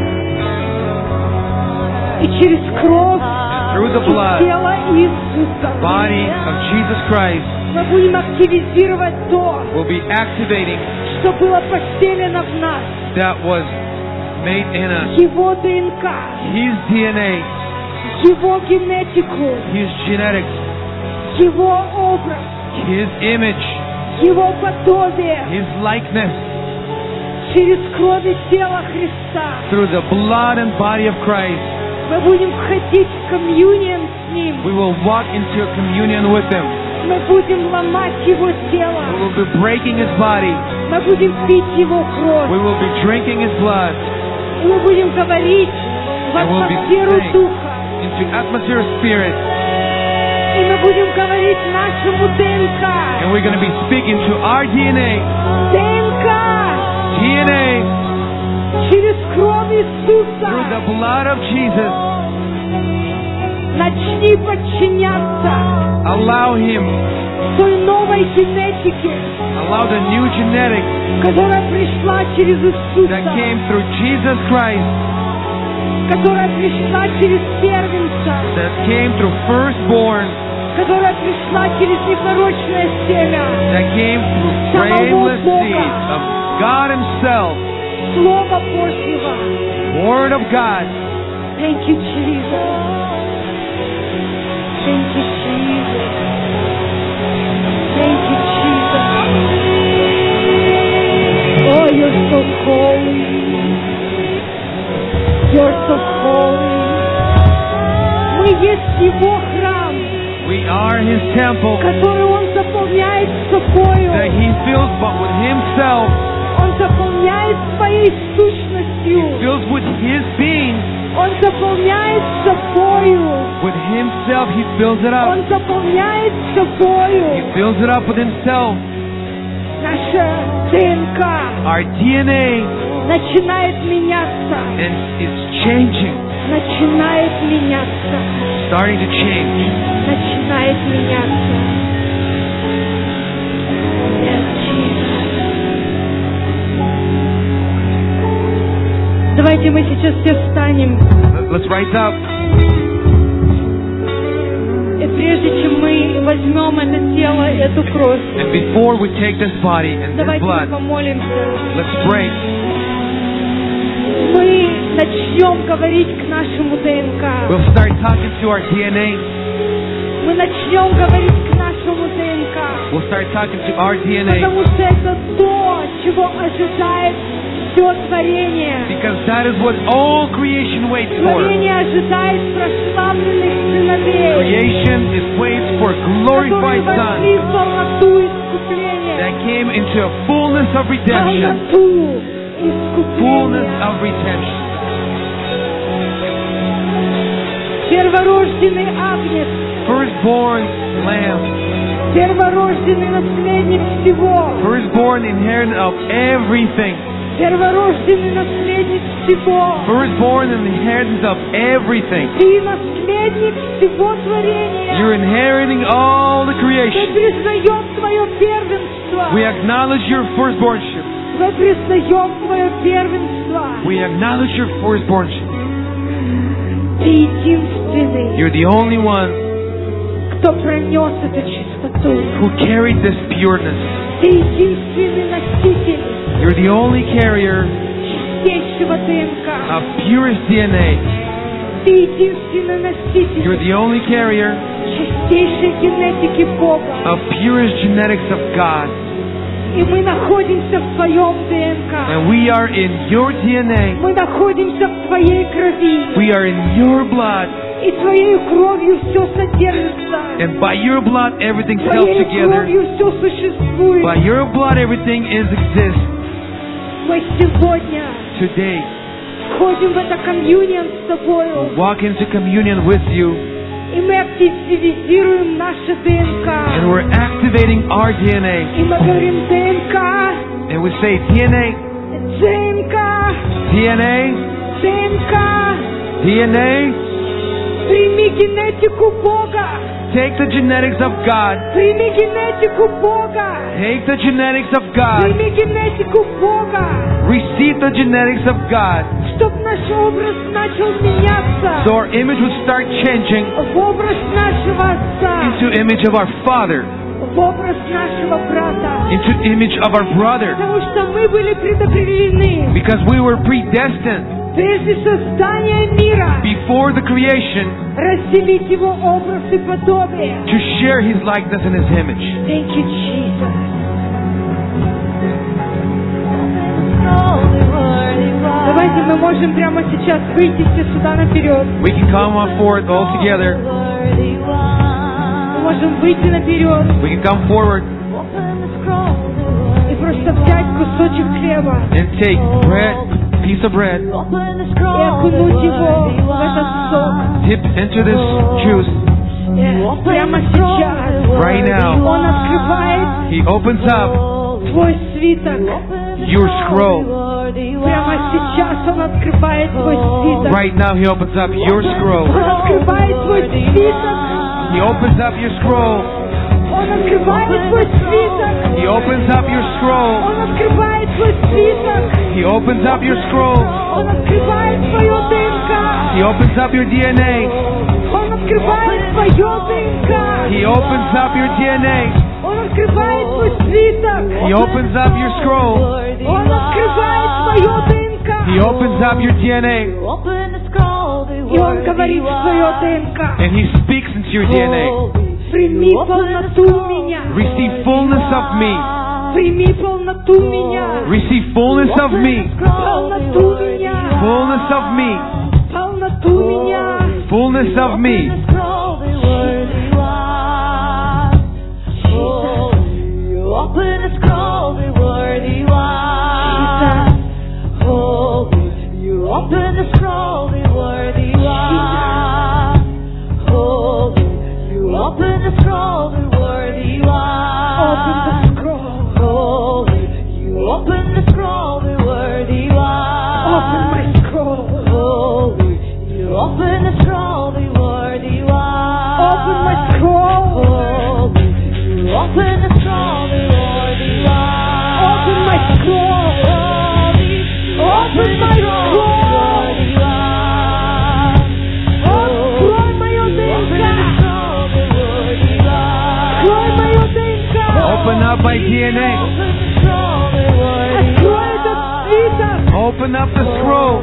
И через кровь Through the и blood, тело Иисуса body of Jesus Christ мы будем активизировать то, will be activating что было поселено в нас. that was made in us. Его ДНК, His D N A, его генетику, His genetics, его образ, His image, его подобие His likeness. через кровь и тело Христа. Through the blood and body of Christ, Мы будем входить в коммунион с Ним. we will walk into a communion with Him. Мы будем ломать Его тело. We will be breaking His body. Мы будем пить Его We кровь. will be drinking His blood. И мы будем говорить в And we'll be атмосферу saying Духа. into atmosphere of spirit. И мы будем говорить нашему ДНК. And we're going to be speaking to our D N A. ДНК D N A через кровь through Иисуса. the blood of Jesus. Начни подчиняться Allow Him, той новой генетике, allow the new genetics которая пришла через that Иисуса, came through Jesus Christ, которая пришла через первенца, that came through firstborn, которая пришла через непорочное семя, that came through frameless seed of God Himself, Слово Божьего. Word of God. Thank you, Jesus. Thank you, Jesus. Thank you, Jesus. О, Oh, you're so holy. You're so holy. Мы есть Его храм, We are His temple который Он заполняет собою. that He fills but with Himself. Он заполняет своей He сущностью. fills with His being. Он заполняет собою. With Himself, He fills it up. Он заполняет He собою. fills it up with Himself. Наша ДНК Our D N A начинает меняться. and it's changing, Начинает меняться. starting to change. Начинает меняться. Yes, Jesus. Давайте мы сейчас все встанем. Let- Let's rise up. И прежде чем мы возьмем это тело, эту кровь, And before we take this body and this давайте мы blood, помолимся. let's pray. Мы начнем говорить к нашему ДНК. We'll start talking to our D N A. Мы начнем говорить к нашему ДНК. We'll start talking to our D N A. Потому что это то, чего ожидает все творение. Because that is what all creation waits for. Творение ожидает прославленных сыновей, Creation is waits for которые glorified вошли sons в полноту искупления. that came into a fullness of redemption. Полноту Fullness искупления. of redemption. Перворожденный агнец, Firstborn lamb. перворожденный наследник всего, Firstborn inherit of everything. перворожденный наследник всего. Firstborn in the inheritance of everything. Ты наследник всего творения. You're inheriting all the Мы creation. признаем Твое первенство. We acknowledge your firstbornship. Мы признаем Твое первенство. We acknowledge your firstbornship. Ты единственный, You're the only one кто пронес эту чистоту. who carried this pureness. Ты единственный носитель You're the only carrier чистейшего ДНК. of purest D N A. Ты единственный носитель You're the only carrier чистейшей генетики Бога. of purest genetics of God. И мы находимся в Твоем ДНК. And we are in your D N A. Мы находимся в Твоей крови. We are in your blood. И Твоей кровью все содержится. And by your blood, everything's held Твоей together. кровью все существует. By your blood, everything is exists. Мы сегодня Today, входим в это комьюнион с Тобою. walk into communion with you, И мы активизируем наше ДНК. and we're activating our D N A. И мы говорим ДНК, And we say, D N A, ДНК, D N A, ДНК. D N A, Прими генетику Бога. take the genetics of God. Прими генетику Бога. Take the genetics of God. Прими генетику Бога. Receive the genetics of God. Чтоб наш образ начал меняться So our image would start changing в образ нашего отца, into image of our Father, в образ нашего брата. into image of our brother. Потому что мы были предопределены Because we were predestined прежде создания мира before the creation разделить его образ и подобие. to share His likeness and His image. Thank you, Jesus. Давайте мы можем прямо сейчас выйти все сюда наперед. We can come on forward all together. Мы можем выйти наперед We can come forward и просто взять кусочек хлеба and take bread, piece of bread, и окунуть его в этот сок. dip into this juice. Э, Прямо сейчас Right now. Он открывает He opens up твой свиток. your scroll. Прямо сейчас Он открывает твой свиток. Right now He opens up your scroll. Он открывает твой свиток. He opens up your scroll. Он открывает твой свиток. He opens up your scroll. Он открывает твой свиток. He opens up your scroll. Он открывает твое ДНК. He opens up your D N A. Он открывает твое ДНК. He opens up your D N A. Он открывает твой свиток. He opens up your scroll. Он открывает твое ДНК. He opens up your D N A. И Он говорит в твое ДНК. And He speaks into your D N A. Прими полноту меня. Receive fullness of me. Прими полноту меня. Receive fullness of me. Полноту меня. Fullness of me. Полноту меня. Fullness of me. Open the scroll, the worthy one. Holy, you open the scroll, the worthy one. Holy, you open the scroll, the worthy one. Open the scroll. Holy, you open the scroll, the worthy one. Open my scroll. Holy, you open the scroll, the worthy one. Open my scroll. Holy, you open the scroll, the worthy one. Open my scroll. Holy, Open my scroll. worthy one. Открой мое дынка. Открой мое дынка. Open up my D N A. Открой этот свиток. Open up the scroll.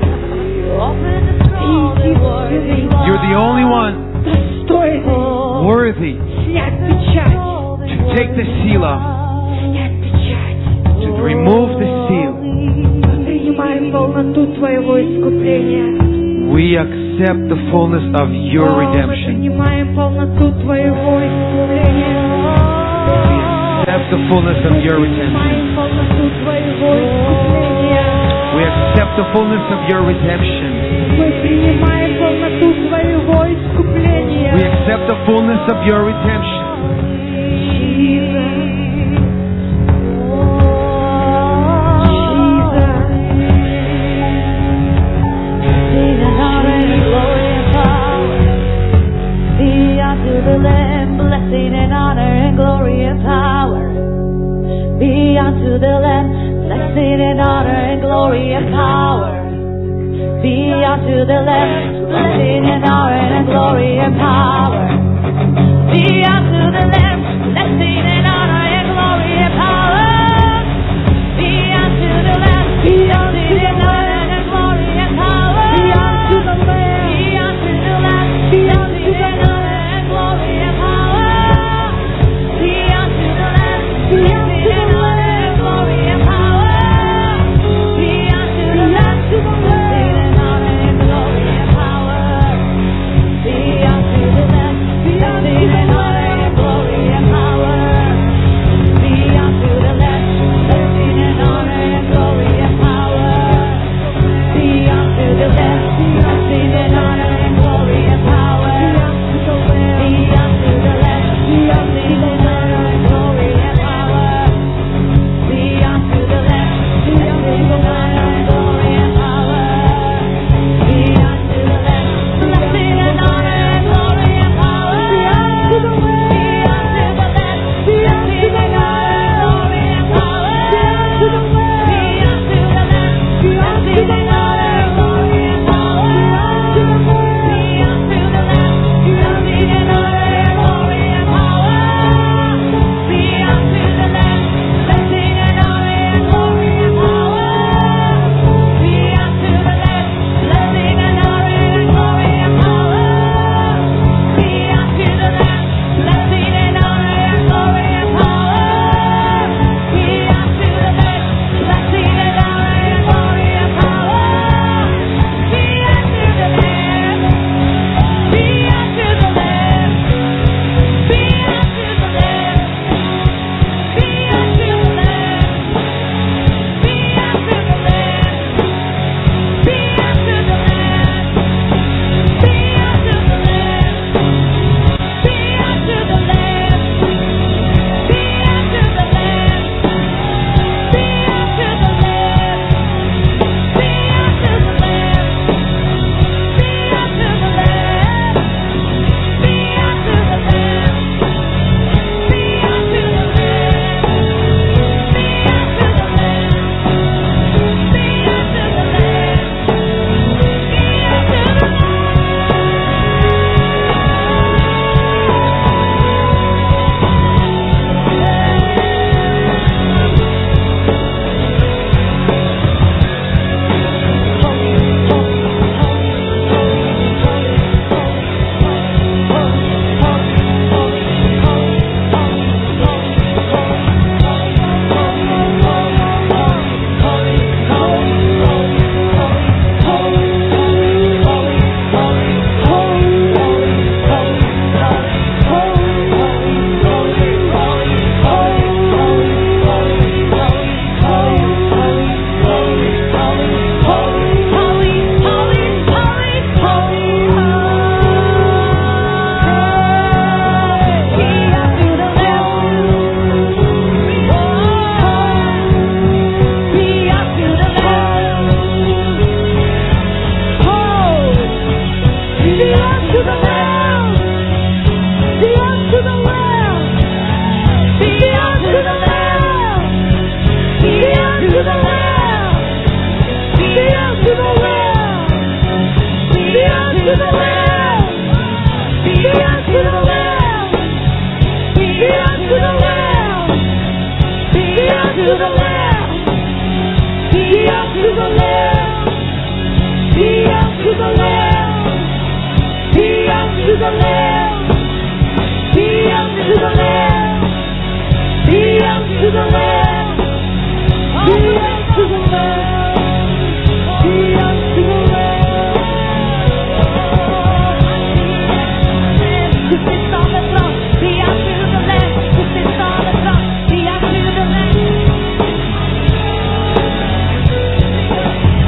Единственный, You're the only one достойный, worthy снять печать. to take the seal off, Снять печать. to remove the seal. Принимаем полноту Твоего искупления. We accept the fullness of your О, мы redemption. принимаем полноту Твоего искупления. We accept the fullness of your redemption. Принимаем полноту Твоего искупления. We accept the fullness of your redemption. Мы принимаем полноту Твоего искупления. We accept the fullness of your redemption. Blessing and honor and glory and power be unto the Lamb. Blessing and honor and glory and power be unto the Lamb. Blessing and honor and glory and power be unto the Lamb. Blessing and honor and glory and power be unto the Lamb. Blessing and honor and glory and power be unto the Lamb. Be unto the Lamb. Blessing and honor and glory and power be unto the Lamb. Blessing and honor and glory and power be unto the Lamb. Blessing and honor and glory and power be unto the Lamb. Blessing and honor and glory and power unto the Lamb. Be unto the Lamb. Be unto the Lamb. Be unto the Lamb. Be unto the Lamb. Be unto the Lamb. Be unto the Lamb. Be unto the Lamb. Be unto the Lamb. Be unto the Lamb. Be unto the Lamb. Who sits on the throne? Be unto the Lamb. Who sits on the throne? Be unto the Lamb.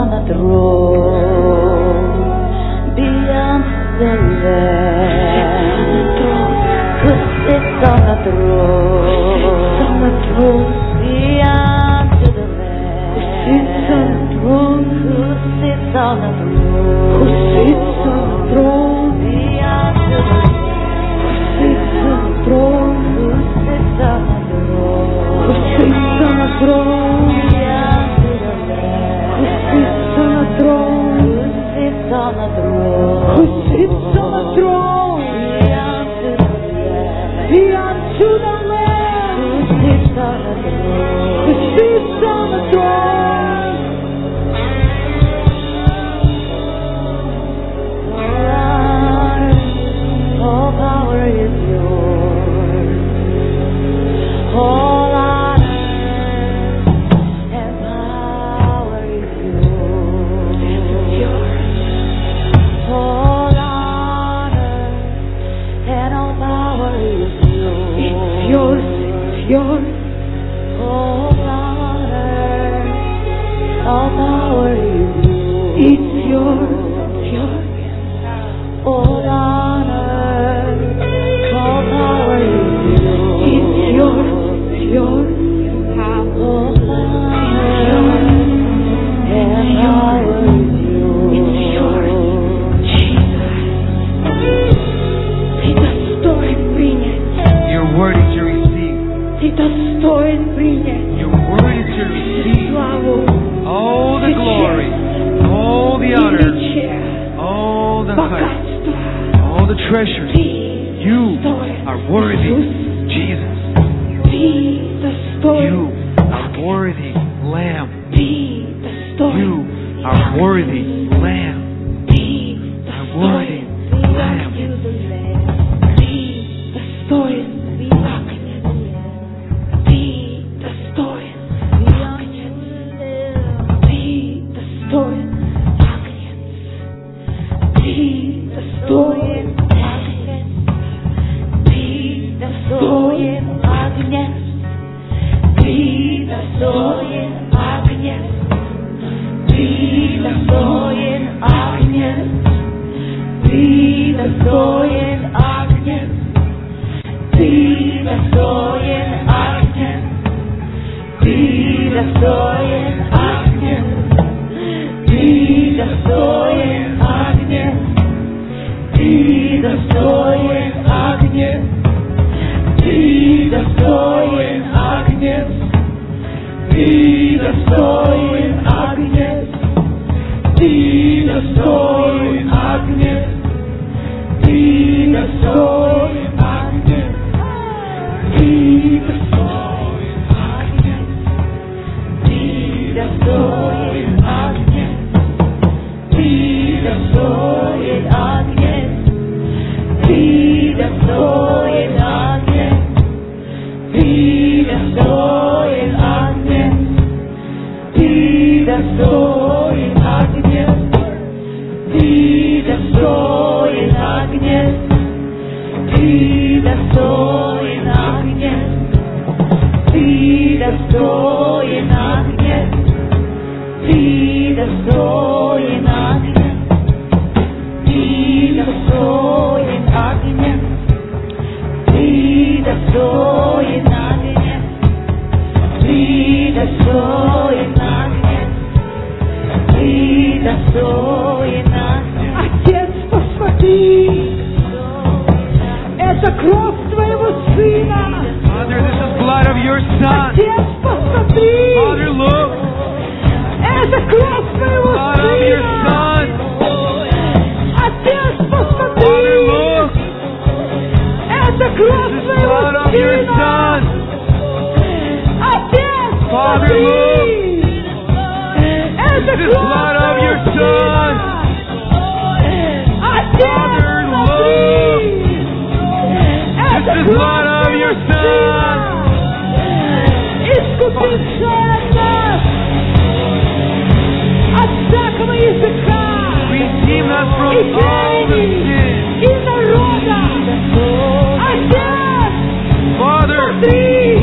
on the throne, beyond the Lamb, who sits on the throne, beyond the Lamb, who sits on the throne, who sits on the throne, beyond the Lamb, who sits on the throne, who sits on the throne, who sits on the throne, beyond the Lamb, who sits on the throne, who sits on the throne, who sits on the throne, beyond the Lamb, beyond to the Lamb, who sits on the throne, who sits on the throne. All power is yours. All honor and power is yours. All honor and all power is yours. It's yours. It's yours. All honor, all power is yours. It's yours. It's yours. All honor. Treasures. You are worthy, Jesus. You are worthy, Lamb. You are worthy, Lamb. Are worthy, Lamb.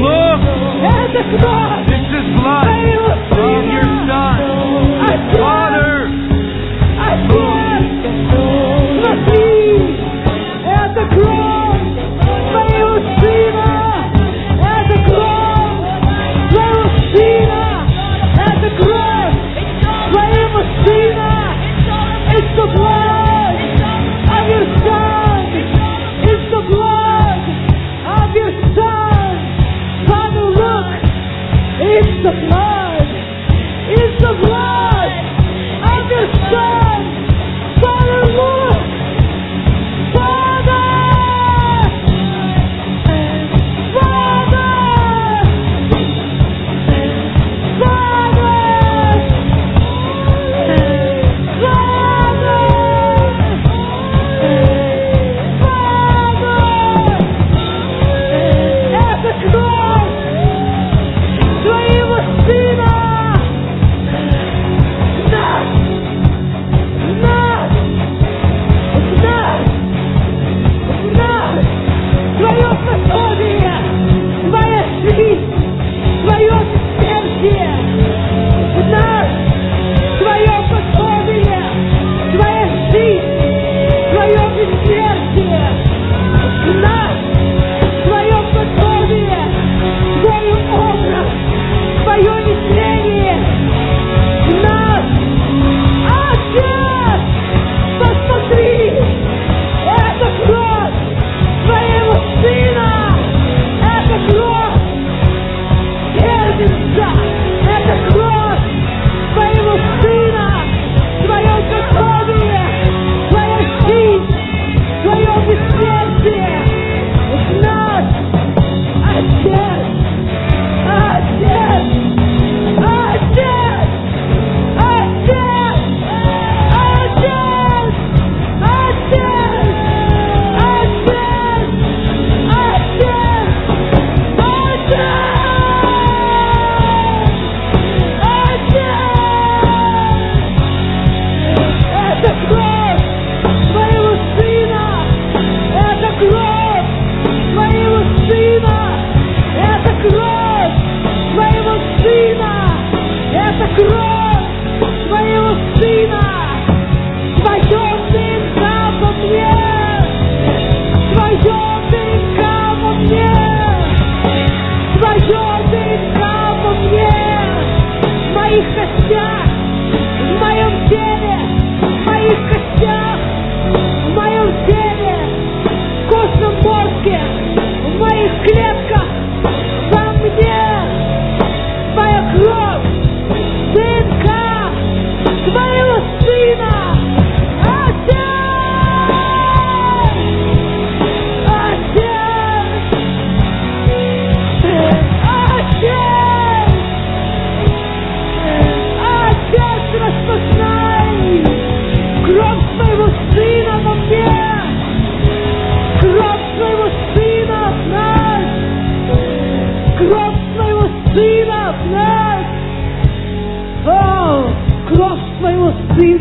This is blood of your Son. Father,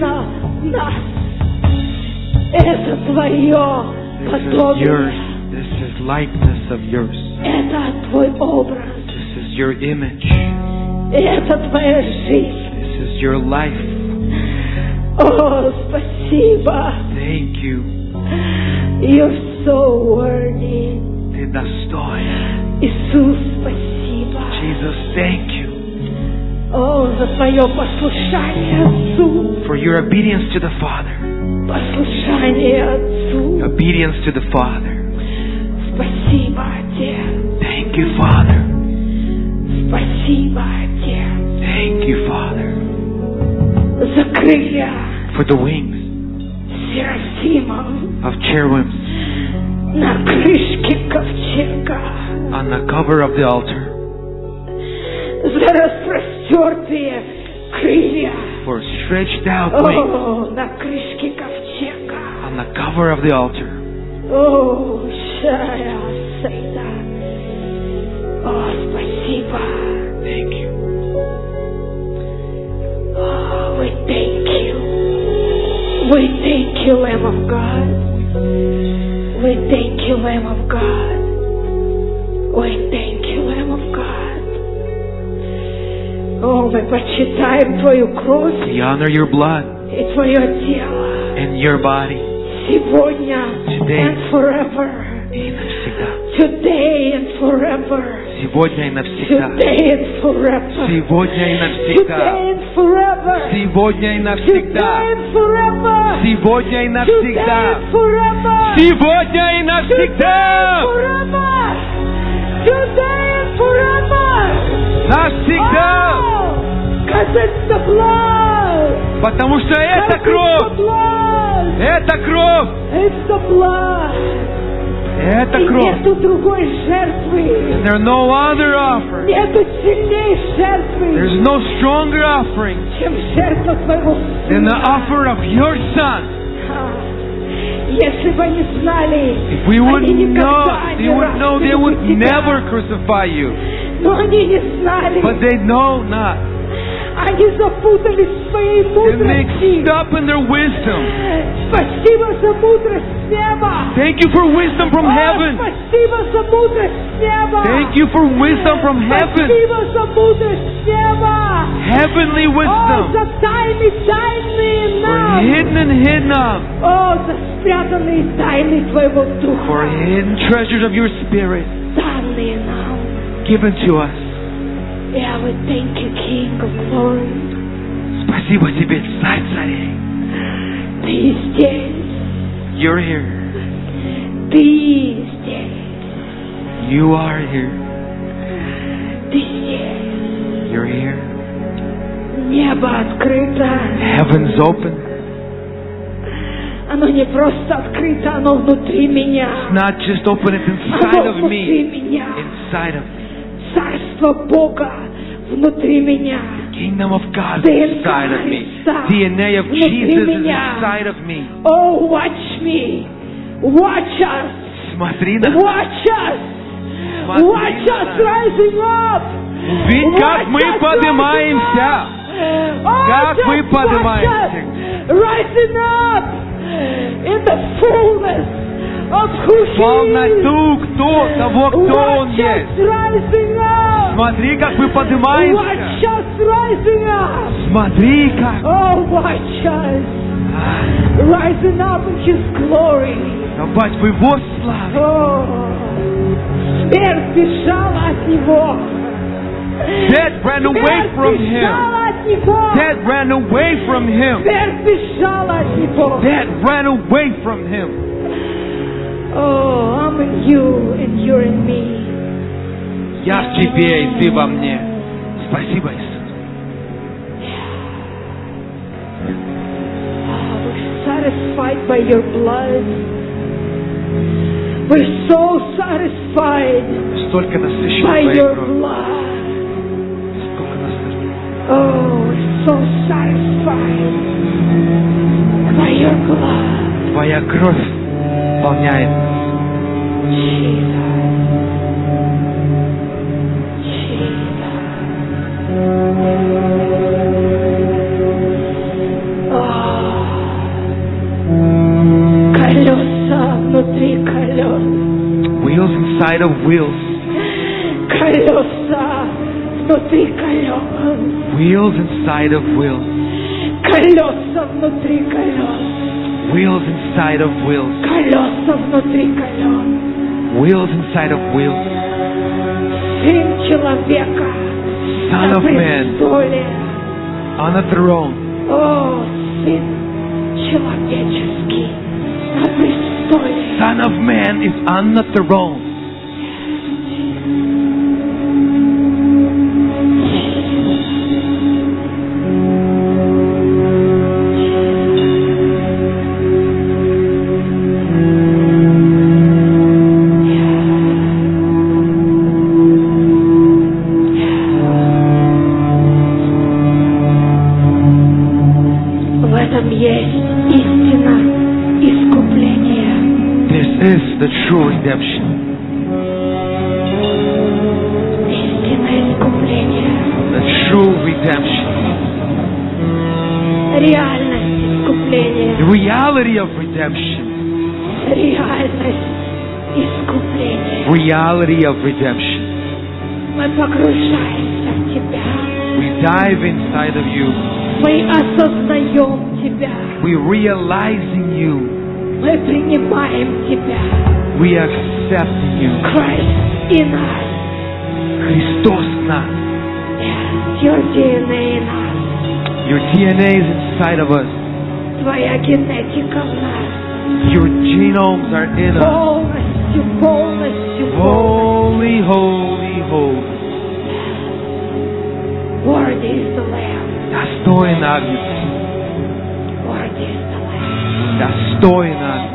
это нас. Это Твое This is подобие. yours. This is likeness of yours. Это Твой образ. This is your image. Это Твоя жизнь. This is your life. О, спасибо. Thank you. You're so worthy. Ты достоин. Иисус, спасибо. Jesus, thank you О, за Твое послушание Отцу. for your obedience to the Father. Послушание Отцу. Obedience to the Father. Спасибо, Отец. Thank you, Father. Спасибо, Отец. Thank you, Father, За крылья for the wings Серафимом of cherubims на крышке ковчега. on the cover of the altar, За распростертые крылья. for stretched out wings О, на крышке ковчега. on the cover of the altar. О, Шая Сайда. О, спасибо. Thank you. Oh, we thank you. We thank you, Lamb of God. We thank you, Lamb of God. We thank you, Lamb of God. О, мы почитаем Твою кровь We honor your blood и Твое тело and your body сегодня Today. and forever. и навсегда. Today and forever. Сегодня и навсегда. Today and forever. Сегодня и Today навсегда. and forever. Сегодня и Today навсегда. and forever. Сегодня и Today навсегда. and forever. Сегодня и навсегда. Forever. Today and forever. Навсегда. Because it's the blood. Потому что это Because кровь. it's the blood. Это кровь. It's the blood. Это И кровь. нету другой жертвы. There are no other offering. Нету сильней жертвы, There's no stronger offering чем жертва Твоего than the Сына. offer of your Son. А, Если бы они знали, If we would они know, никогда they не would know they would распнут тебя. never crucify you. Но они не знали. But they know not. Они запутались в своей They're мудрости. mixed up in their wisdom. Спасибо за мудрость с неба. Thank you for wisdom from О, heaven. спасибо за мудрость с неба. Thank you for wisdom from heaven. Спасибо за мудрость с неба. Heavenly О, wisdom. за тайны, тайны For нам. hidden and hidden of. О, за спрятанные тайны Твоего For Духа. hidden treasures of your Spirit Данные нам. given to us. Yeah, we thank you, King of Glory. Спасибо тебе, Царь царей. Ты здесь. You're here. Ты здесь. You are here. Ты здесь. You're here. Небо открыто. Heaven's open. Оно не просто открыто, оно внутри меня. It's not just open, it's inside Оно of внутри me. меня. Inside of me. Царство Бога внутри меня. Kingdom of God is ди эн эй inside of me. Христа D N A of внутри Jesus is меня. inside of me. Oh, watch me. Watch us. Смотри на нас. Watch us. Смотри Watch на us нас. rising up. Видь, как Watch мы us поднимаемся. rising up. Oh, Как just мы watch поднимаемся. us Rising up in the fullness of who He is. Полноту кто, того, кто Он Watch есть. us rising up. Смотри, как мы Watch поднимаемся. us rising up. Смотри, как. Oh, watch us А, rising up in His glory. Давай в Его славе. О, смерть бежала от Него. Death ran away Смерть from Him. бежала от Него. Death ran away from Him. Смерть бежала от Него. Death ran away from Him. Oh, I'm in you and you're in me. Я в Тебе, и Ты во мне. Спасибо, Иисус. Oh, we're satisfied by your blood. We're so satisfied Столько насыщен by Твоей your кровью. blood. Столько насыщен. Oh, we're so satisfied by your blood. Твоя кровь наполняет нас. Jesus. Jesus. Oh, inside of wheels. Колеса внутри колес. Wheels inside of wheels. Колеса внутри колес. Wheels inside of wheels. Колеса внутри колес. Wheels inside of wheels. Сын человека Son на of man престоле. on a throne. О, Сын человеческий на престоле. Son of man is on the throne. В этом есть истина искупления. This is the true redemption. Истина искупления. The true redemption. Реальность искупления. The reality of redemption. Реальность искупления. Reality of redemption. Мы погружаемся в Тебя. We dive inside of you. Мы осознаем Тебя. We realizing you. Мы принимаем Тебя. We accept you. Christ in us. Христос в нас. Yes, your ди эн эй in us. Your D N A is inside of us. Твоя генетика в нас. Your genomes are in us. Полностью, полностью, полностью. Holy, holy, holy. Worthy is the Lamb. Достоин Агнец. Worthy is the Lamb. Достоин Агнец.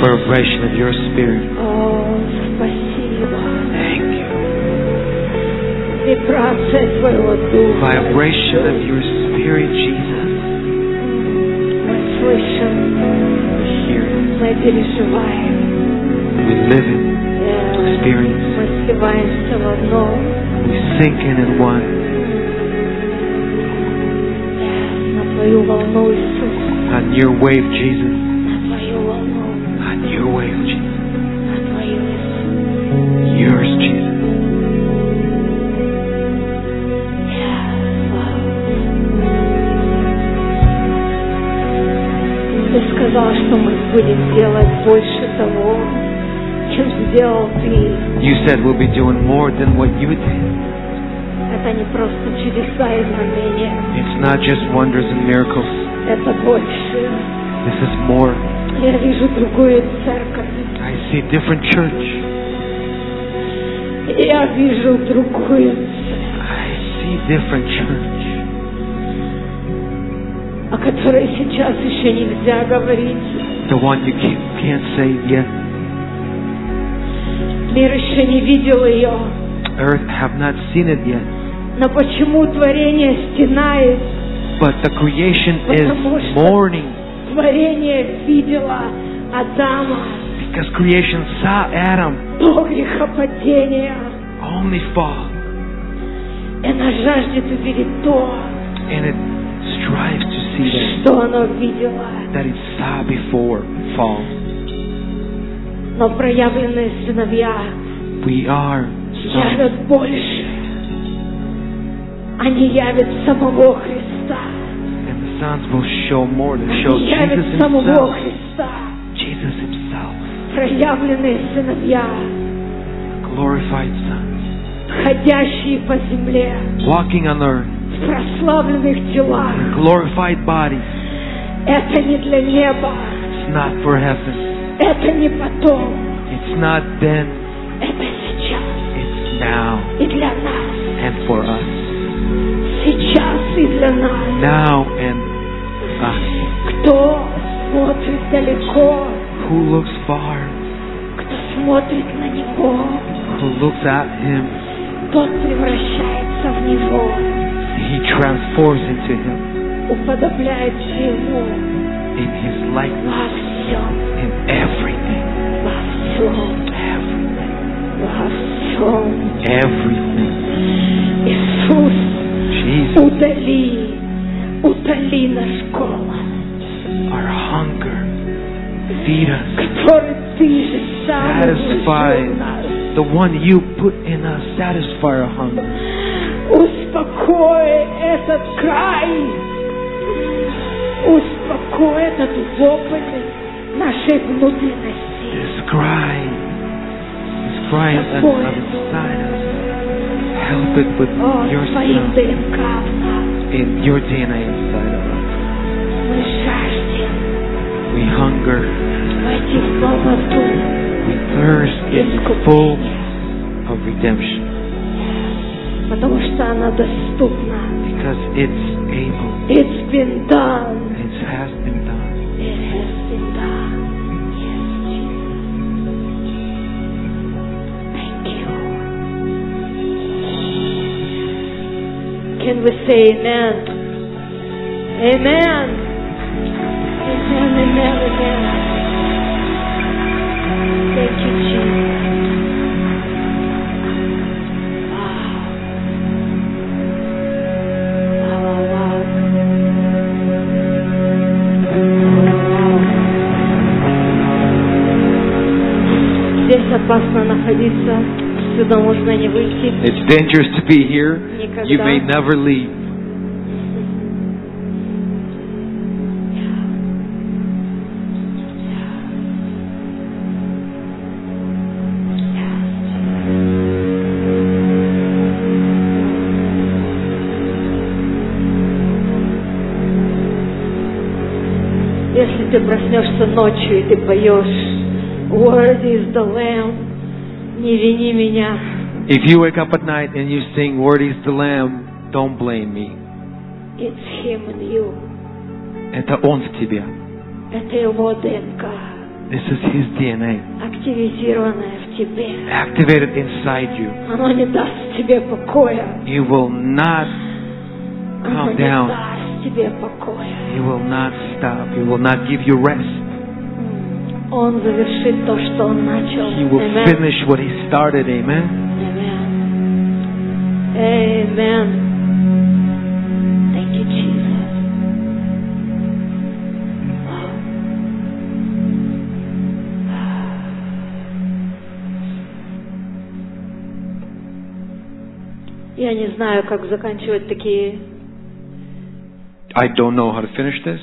vibration of your spirit. О, спасибо. Thank you. Вибрация Твоего Духа. Vibration of your spirit, Jesus. Мы слышим, Here. мы переживаем. We live it, Yeah. experience. Мы сливаемся в одно. We sink in in one. Yeah. На Твою волну, Иисус. On your wave, Jesus. На Твою волну. On your wave, Jesus. На Твою, Иисус. Yours, Jesus. Yeah. Слава. Ты сказал, что мы будем делать больше того, чем сделал Ты. You said we'll be doing more than what you did. Это не просто чудеса и знамения. It's not just wonders and miracles. Это больше. This is more. Я вижу другую церковь. I see different church. Я вижу другую церковь, I see different church. о которой сейчас еще нельзя говорить. The one you can't, can't say yet. Мир еще не видел ее. Earth have not seen it yet. Но почему творение стенает? But the creation Потому is что mourning. творение видело Адама Because creation saw Adam до грехопадения. only fall. И она жаждет увидеть то, And it strives to see that, что оно видело. that it saw before fall. Но проявленные сыновья We are sons. явят больше. Они явят самого Христа. And the sons will show more. They show Они явят Jesus самого himself. Христа. Jesus himself. Проявленные сыновья, Glorified sons. ходящие по земле, Walking on earth. в прославленных телах. Glorified bodies. Это не для неба. It's not for heaven. Это не потом. It's not then. Это сейчас. It's now И для нас. and for us. Сейчас и для нас. Now and us. Кто смотрит далеко, Who looks far, кто смотрит на Него, who looks at him, тот превращается в Него, he transforms into him уподобляется Ему in his likeness, во всем, in everything, во всем, everything, во всем. everything. Иисус, Jesus, удали, удали наш голод, our hunger, feed us, который Ты же сам satisfy вложил в нас. the one you put in us, satisfy our hunger. Успокой этот край, успокой этот вопль нашей внутренности. This cry, this cry on on inside us, help it with О, your Твоим sound, ДНК в нас. in your D N A inside of us. Мы жаждем We hunger, войти в полноту we thirst in full of redemption потому что она доступна. because it's able, It's been done. it has been done. It has been done. Yes, Jesus. Thank you. Can we say amen? Amen. Amen, amen, amen. Thank you, Jesus. Wow. Wow, wow, wow. Здесь опасно находиться, сюда можно не выйти. It's dangerous to be here. You may Никогда. never leave. Если ты проснешься ночью и ты поешь Worthy is the Lamb, не вини меня. If you wake up at night and you sing, "Worthy is the Lamb," don't blame me. It's Him and you. Это Он в тебе. Это Его ДНК. This is His D N A, активизированное в тебе. activated inside you. Оно не даст тебе покоя. You will not Оно calm не down. даст тебе покоя. He will not stop. He will not give you rest. Он завершит то, что Он начал. He will Amen. finish what He started. Amen. Amen. Amen. Thank you, Jesus. Wow. Я не знаю, как заканчивать такие. I don't know how to finish this.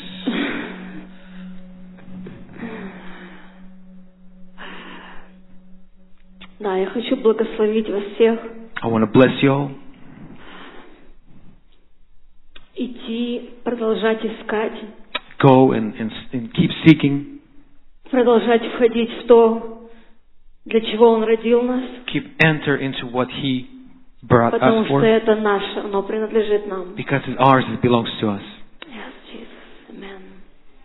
Да, я хочу благословить вас всех. I want to bless you all. Идти, продолжать искать, Go and, and, and keep seeking. продолжать входить в то, для чего Он родил нас, Keep enter into what He brought потому us что for. это наше, оно принадлежит нам. Because it's ours, it belongs to us. Yes, Jesus. Amen.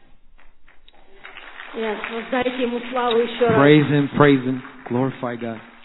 Yes, воздайте Ему славу еще раз. Praise Him, praise Him, glorify God.